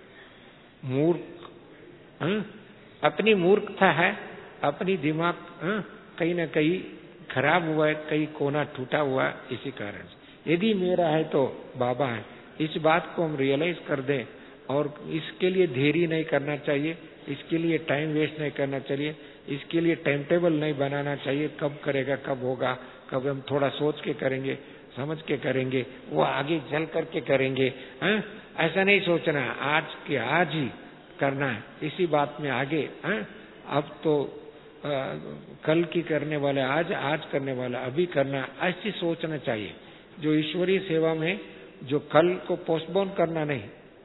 मूर्ख हाँ? अपनी मूर्खता है, अपनी दिमाग हाँ? कहीं ना कहीं खराब हुआ है, कहीं कोना टूटा हुआ है, इसी कारण से। यदि मेरा है तो बाबा है, इस बात को हम रियलाइज कर दें और इसके लिए देरी नहीं करना चाहिए, इसके लिए टाइम वेस्ट नहीं करना चाहिए, इसके लिए टाइम टेबल नहीं बनाना चाहिए, कब करेगा कब होगा, कब हम थोड़ा सोच के करेंगे, समझ के करेंगे, वो आगे चल करके करेंगे। हाँ? ऐसा नहीं सोचना आज के आज ही करना है, इसी बात में आगे हाँ? अब तो आ, कल की करने वाले आज, आज करने वाला अभी करना, ऐसी सोचना चाहिए। जो ईश्वरीय सेवा में जो कल को पोस्टपोन करना नहीं,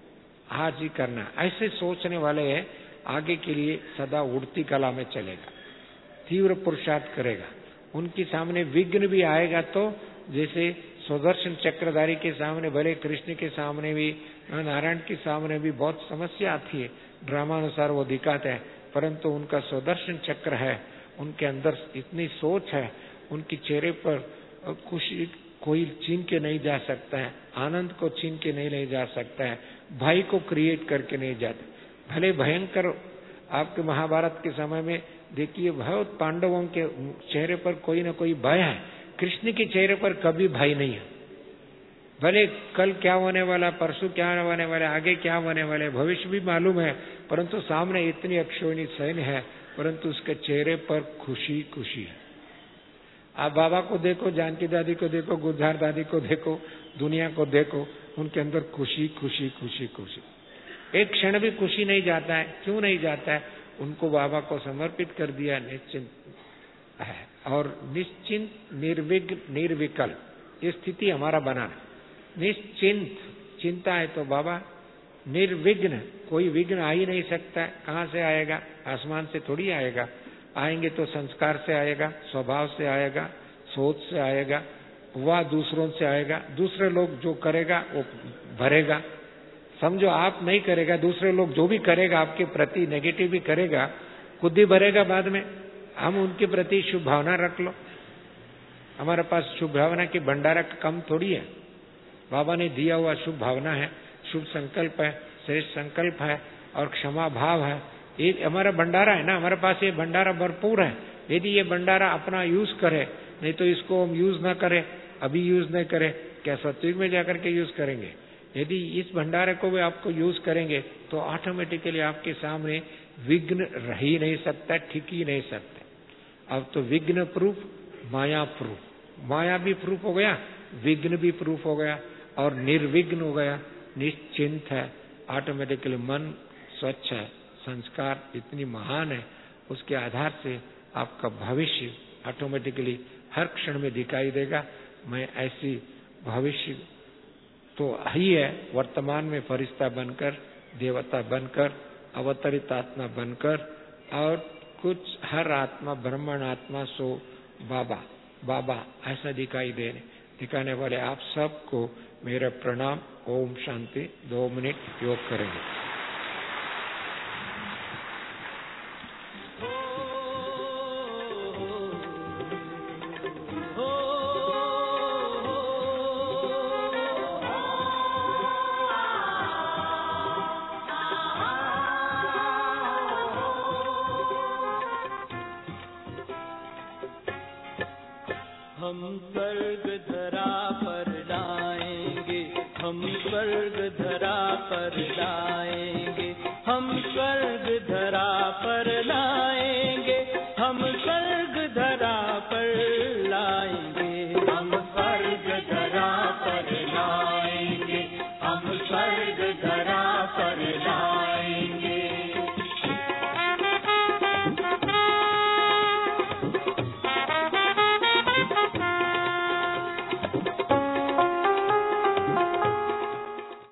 आज ही करना, ऐसे सोचने वाले हैं, आगे के लिए सदा उड़ती कला में चलेगा, तीव्र पुरुषार्थ करेगा। उनके सामने विघ्न भी आएगा तो जैसे सुदर्शन चक्रधारी के सामने, भले कृष्ण के सामने भी, नारायण के सामने भी बहुत समस्या आती है, ड्रामानुसार वो दिखाते हैं, परंतु उनका सुदर्शन चक्र है, उनके अंदर इतनी सोच है, उनके चेहरे पर खुशी कोई छीन के नहीं जा सकता है, आनंद को छीन के नहीं ले जा सकता है, भय को क्रिएट करके नहीं जाता। भले भयंकर आपके महाभारत के समय में देखिए, बहुत पांडवों के चेहरे पर कोई ना कोई भय है, कृष्ण के चेहरे पर कभी भय नहीं है। भले कल क्या होने वाला, परसों क्या होने वाला, आगे क्या होने वाले, भविष्य भी मालूम है, परंतु सामने इतनी अक्षोहिणी सैन्य है, परंतु उसके चेहरे पर खुशी खुशी है। आप बाबा को देखो, जानकी दादी को देखो, गुलजार दादी को देखो, दुनिया को देखो, उनके अंदर खुशी खुशी खुशी खुशी, एक क्षण भी खुशी नहीं जाता है। क्यों नहीं जाता है? उनको बाबा को समर्पित कर दिया, निश्चिंत है, और निश्चिंत निर्विघ्न निर्विकल्प ये स्थिति हमारा बना। निश्चिंत चिंता है तो बाबा, निर्विघ्न कोई विघ्न आ ही नहीं सकता। कहाँ से आएगा? आसमान से थोड़ी आएगा, आएंगे तो संस्कार से आएगा, स्वभाव से आएगा, सोच से आएगा, वह दूसरों से आएगा। दूसरे लोग जो करेगा वो भरेगा। समझो आप नहीं करेगा, दूसरे लोग जो भी करेगा आपके प्रति नेगेटिव भी करेगा, खुद ही भरेगा बाद में। हम उनके प्रति शुभ भावना रख लो। हमारे पास शुभ भावना की भंडारा कम थोड़ी है। बाबा ने दिया हुआ शुभ भावना है, शुभ संकल्प है, श्रेष्ठ संकल्प है और क्षमा भाव है। एक हमारा भंडारा है ना, हमारे पास ये भंडारा भरपूर है। यदि ये भंडारा अपना यूज करे, नहीं तो इसको हम यूज ना करें, अभी यूज नहीं करें, क्या सत्युग में जाकर के यूज करेंगे? यदि इस भंडारे को भी आपको यूज करेंगे तो ऑटोमेटिकली आपके सामने विघ्न रह ही नहीं सकता, ठीक ही नहीं सकता। अब तो विघ्न प्रूफ, माया प्रूफ, माया भी प्रूफ हो गया, विघ्न भी प्रूफ हो गया और निर्विघ्न हो गया, निश्चिंत है। ऑटोमेटिकली मन स्वच्छ है, संस्कार इतनी महान है, उसके आधार से आपका भविष्य ऑटोमेटिकली हर क्षण में दिखाई देगा। मैं ऐसी भविष्य तो ही है, वर्तमान में फरिश्ता बनकर, देवता बनकर, अवतरित आत्मा बनकर, और कुछ हर आत्मा ब्रह्मण आत्मा सो बाबा बाबा ऐसा दिखाई देने दिखाने वाले आप सबको मेरा प्रणाम। ओम शांति। दो मिनट योग करेंगे। हम स्वर्ग धरा पर लाएंगे, हम स्वर्ग धरा पर लाएंगे, हम स्वर्ग धरा पर लाएंगे, हम स्वर्ग धरा पर